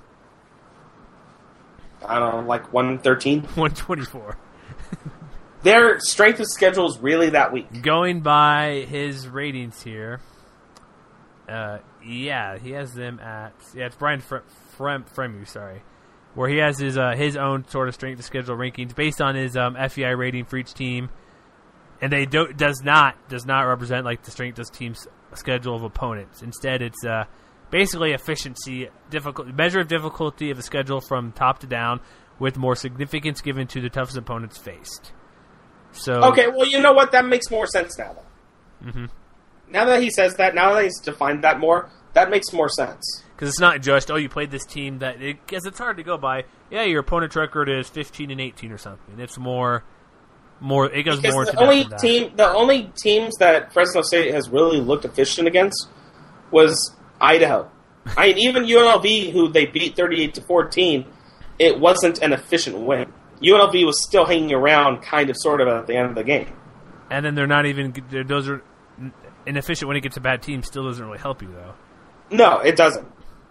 I don't know, like one thirteen? one twenty-four. Their strength of schedule is really that weak. Going by his ratings here, uh, yeah, he has them at yeah. It's Brian Fre- Frem Fremu, sorry, where he has his uh, his own sort of strength of schedule rankings based on his um, F E I rating for each team, and they do does not does not represent like the strength of team's schedule of opponents. Instead, it's uh, basically efficiency, difficult measure of difficulty of the schedule from top to down, with more significance given to the toughest opponents faced. So Okay, well, you know what? That makes more sense now, though. Mhm. Now that he says that, now that he's defined that more, that makes more sense. Because it's not just, oh, you played this team that, because it, it's hard to go by, yeah, your opponent's record is fifteen and eighteen or something. It's more, more, it goes Because more the into only depth than that. team, the only teams that Fresno State has really looked efficient against was Idaho. I mean, even U N L V, who they beat thirty-eight to fourteen, it wasn't an efficient win. U N L V was still hanging around, kind of, sort of, at the end of the game. And then they're not even, they're, those are inefficient when it gets a bad team, still doesn't really help you, though. No, it doesn't.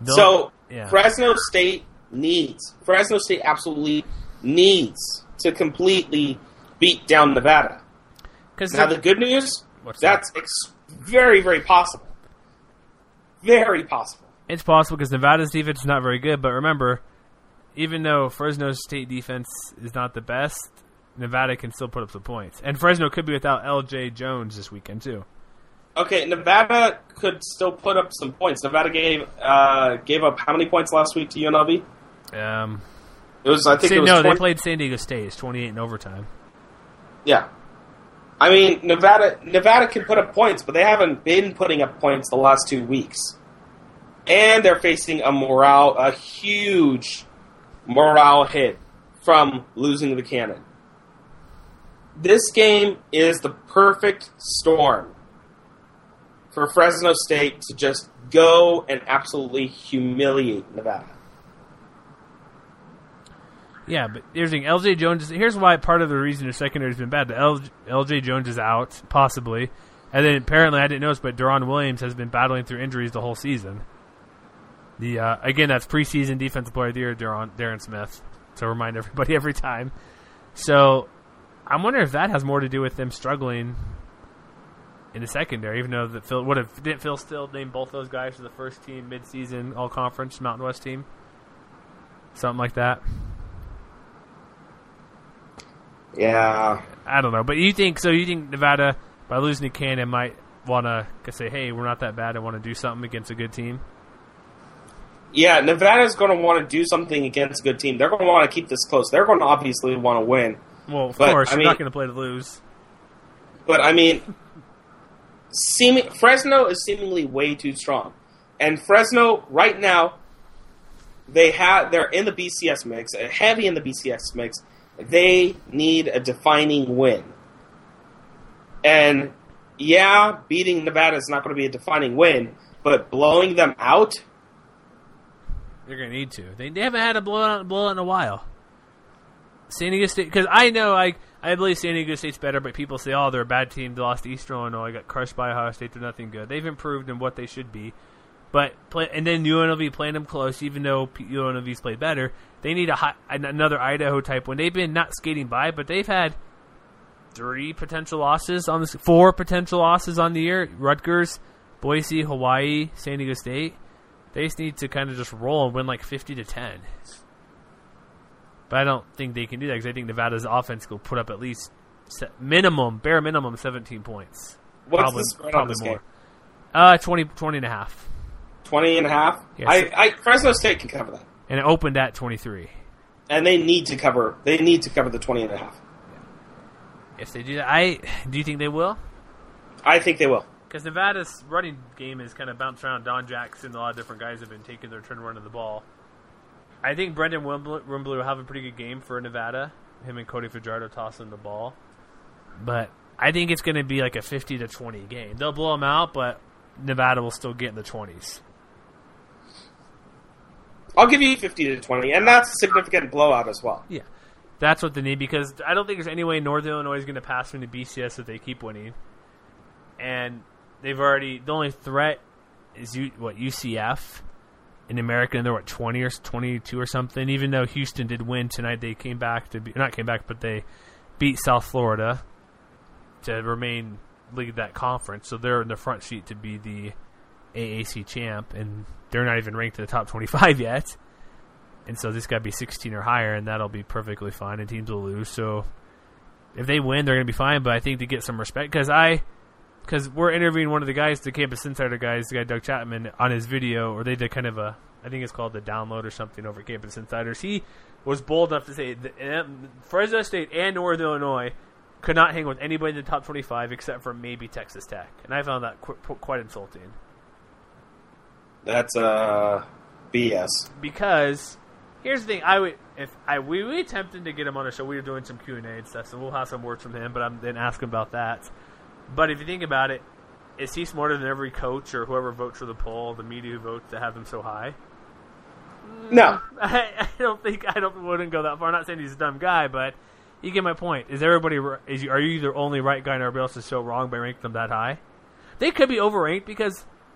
Don't- So yeah. Fresno State needs, Fresno State absolutely needs to completely beat down Nevada. Because Now the good news, What's that's ex- very, very possible. Very possible. it's possible because Nevada's defense is not very good. But remember, even though Fresno State defense is not the best, Nevada can still put up some points. And Fresno could be without L J Jones this weekend too. Okay, Nevada could still put up some points. Nevada gave uh, gave up how many points last week to U N L V? Um, It was, I think Say- it was no, twenty they played San Diego State. It's twenty-eight in overtime. Yeah. I mean, Nevada Nevada can put up points, but they haven't been putting up points the last two weeks. And they're facing a morale, a huge morale hit from losing the Cannon. This game is the perfect storm for Fresno State to just go and absolutely humiliate Nevada. Yeah, but here's the thing. L J Jones. Is, here's why part of the reason their secondary has been bad. The L, LJ Jones is out, possibly, and then apparently I didn't notice, but Deron Williams has been battling through injuries the whole season. The uh, again, that's preseason defensive player of the year, Darren, Darren Smith. To remind everybody every time. So I'm wondering if that has more to do with them struggling in the secondary, even though that Phil would have didn't Phil Still name both those guys for the first team midseason all conference Mountain West team, something like that. Yeah. I don't know, but you think so? You think Nevada, by losing to Cannon, might want to say, "Hey, we're not that bad. I want to do something against a good team." Yeah, Nevada's going to want to do something against a good team. They're going to want to keep this close. They're going to obviously want to win. Well, of But, course, I you're mean- not going to play to lose. But, I mean, seeming, Fresno is seemingly way too strong. And Fresno, right now, they have, they're in the B C S mix, uh, heavy in the B C S mix. They need a defining win. And, yeah, beating Nevada is not going to be a defining win, but blowing them out... They're going to need to. They, they haven't had a blowout, blowout in a while. San Diego State, because I know, I I believe San Diego State's better, but people say, oh, they're a bad team. They lost to Eastern Illinois, got crushed by Ohio State. They're nothing good. They've improved in what they should be. But play, and then U N L V playing them close, even though U N L V's played better. They need a high, another Idaho type win. They've been not skating by, but they've had three potential losses on this, four potential losses on the year. Rutgers, Boise, Hawaii, San Diego State. They just need to kind of just roll and win like fifty to ten. But I don't think they can do that because I think Nevada's offense will put up at least minimum, bare minimum, seventeen points. What's probably, the spread probably on this more. game? Uh, twenty, twenty and a half. twenty and a half? Yes. I, I, Fresno State can cover that. And it opened at twenty-three. And they need to cover, they need to cover the twenty and a half. If they do that, I do you think they will? I think they will. Because Nevada's running game is kind of bounced around. Don Jackson, a lot of different guys have been taking their turn running the ball. I think Brendan Wimbley will have a pretty good game for Nevada. Him and Cody Fajardo tossing the ball. But I think it's going to be like a fifty to twenty game. They'll blow them out, but Nevada will still get in the twenties. I'll give you fifty to twenty, and that's a significant blowout as well. Yeah. That's what they need because I don't think there's any way Northern Illinois is going to pass them to B C S if they keep winning. And they've already, the only threat is, U, what, U C F in America, and they're, what, twenty or twenty-two or something. Even though Houston did win tonight, they came back to be, not came back, but they beat South Florida to remain lead that conference. So they're in the front sheet to be the A A C champ, and they're not even ranked in the top twenty-five yet. And so this got to be sixteen or higher, and that'll be perfectly fine, and teams will lose. So if they win, they're going to be fine, but I think to get some respect, because I, because we're interviewing one of the guys, the Campus Insider guys, the guy Doug Chapman, on his video, or they did kind of a, I think it's called the download or something over Campus Insiders. He was bold enough to say that Fresno State and Northern Illinois could not hang with anybody in the top twenty-five except for maybe Texas Tech. And I found that qu- quite insulting. That's uh, B S. Because here's the thing, I would if I we we attempted to get him on a show. We were doing some Q and A and stuff, so we'll have some words from him. But I'm then ask him about that. But if you think about it, is he smarter than every coach or whoever votes for the poll, the media who votes to have him so high? No. I, I don't think I don't wouldn't go that far. I'm not saying he's a dumb guy, but you get my point. Is everybody is you, are you the only right guy and everybody else is so wrong by ranking them that high? They could be overranked because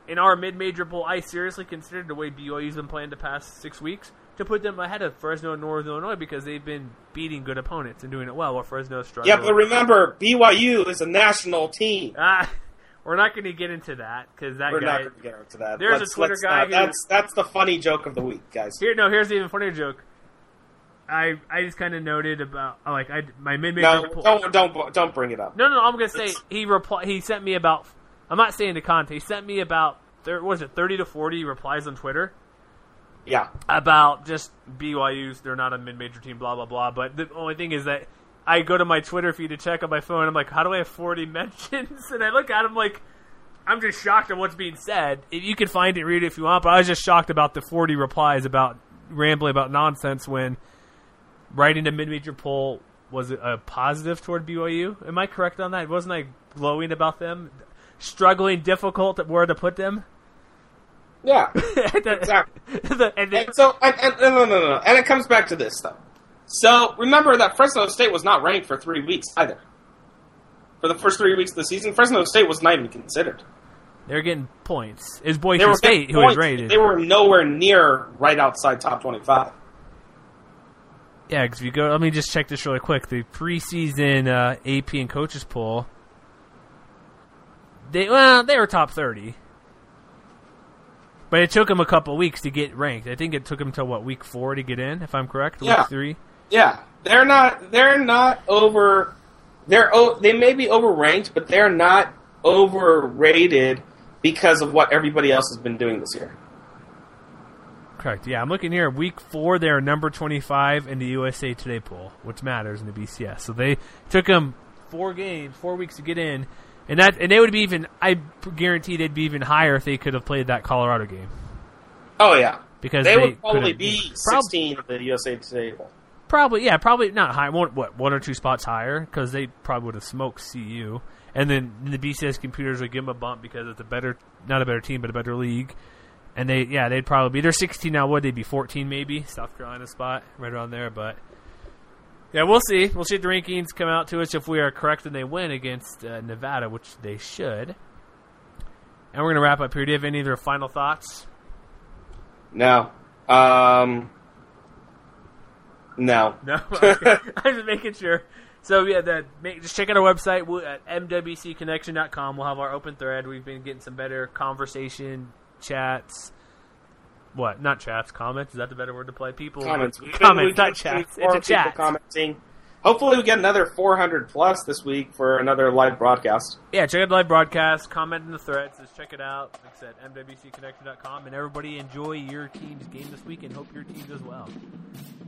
in our mid-major poll, I seriously considered the way B Y U's been playing the past six weeks to put them ahead of Fresno and Northern Illinois because they've been beating good opponents and doing it well while Fresno's struggling. Yeah, but remember, B Y U is a national team. Ah, we're not going to get into that because that We're guy. not going to get into that. There's Let's- a Twitter let's guy not. who- That's that's the funny joke of the week, guys. Here, no, here's the even funnier joke. I I just kind of noted about like I my mid-major No, poll. don't don't don't bring it up. No, no, no, I'm gonna say he reply. He sent me about. I'm not saying the content. He sent me about. There was it thirty to forty replies on Twitter Yeah, about just B Y U's. They're not a mid-major team. Blah blah blah. But the only thing is that I go to my Twitter feed to check on my phone. I'm like, how do I have forty mentions? And I look at him like, I'm just shocked at what's being said. If you can find it, read it if you want. But I was just shocked about the forty replies about rambling about nonsense when writing the mid-major poll was a positive toward B Y U. Am I correct on that? Wasn't I glowing about them? Struggling, difficult, where to put them? yeah, The- exactly. the- and then- And so, and, and, no, no, no, no, and it comes back to this though. So remember that Fresno State was not ranked for three weeks either. For the first three weeks of the season, Fresno State was not even considered. they're getting points. Is They Boise were State getting who was points. rated? They were nowhere near right outside top twenty-five. Yeah, because if you go, let me just check this really quick. The preseason uh, A P and coaches poll, they well, they were top thirty, but it took them a couple weeks to get ranked. I think it took them till what week four to get in, if I'm correct. Yeah. Week three. Yeah, they're not. They're not over. They're o- they may be overranked, but they're not overrated because of what everybody else has been doing this year. Correct. Yeah, I'm looking here. Week four, they're number twenty-five in the U S A Today poll, which matters in the B C S. So they took them four games, four weeks to get in, and that and they would be even. I guarantee they'd be even higher if they could have played that Colorado game Oh yeah, because they, they would probably could've- be prob- sixteen at the U S A Today Bowl. Probably, yeah, probably not high. One, what one or two spots higher because they probably would have smoked C U, and then the B C S computers would give them a bump because it's a better, not a better team, but a better league. And they, yeah, they'd probably be. They're sixteen now. Would they be fourteen? Maybe South Carolina spot right around there. But yeah, we'll see. We'll see if the rankings come out to us if we are correct and they win against uh, Nevada, which they should. And we're gonna wrap up here. Do you have any other final thoughts? No, um, no. No, okay. I'm just making sure. So yeah, that make, just check out our website we'll, at m w c connection dot com. We'll have our open thread. We've been getting some better conversation chats. What? Not chats. Comments. Is that the better word to play? People. Comments. We've been- Comments. we've Not been chats. seeing more It's a people chat. commenting. Hopefully, we get another four hundred plus this week for another live broadcast. Yeah, check out the live broadcast. Comment in the threads. Just check it out. Like I said, m w c connection dot com. And everybody enjoy your team's game this week and hope your team does well.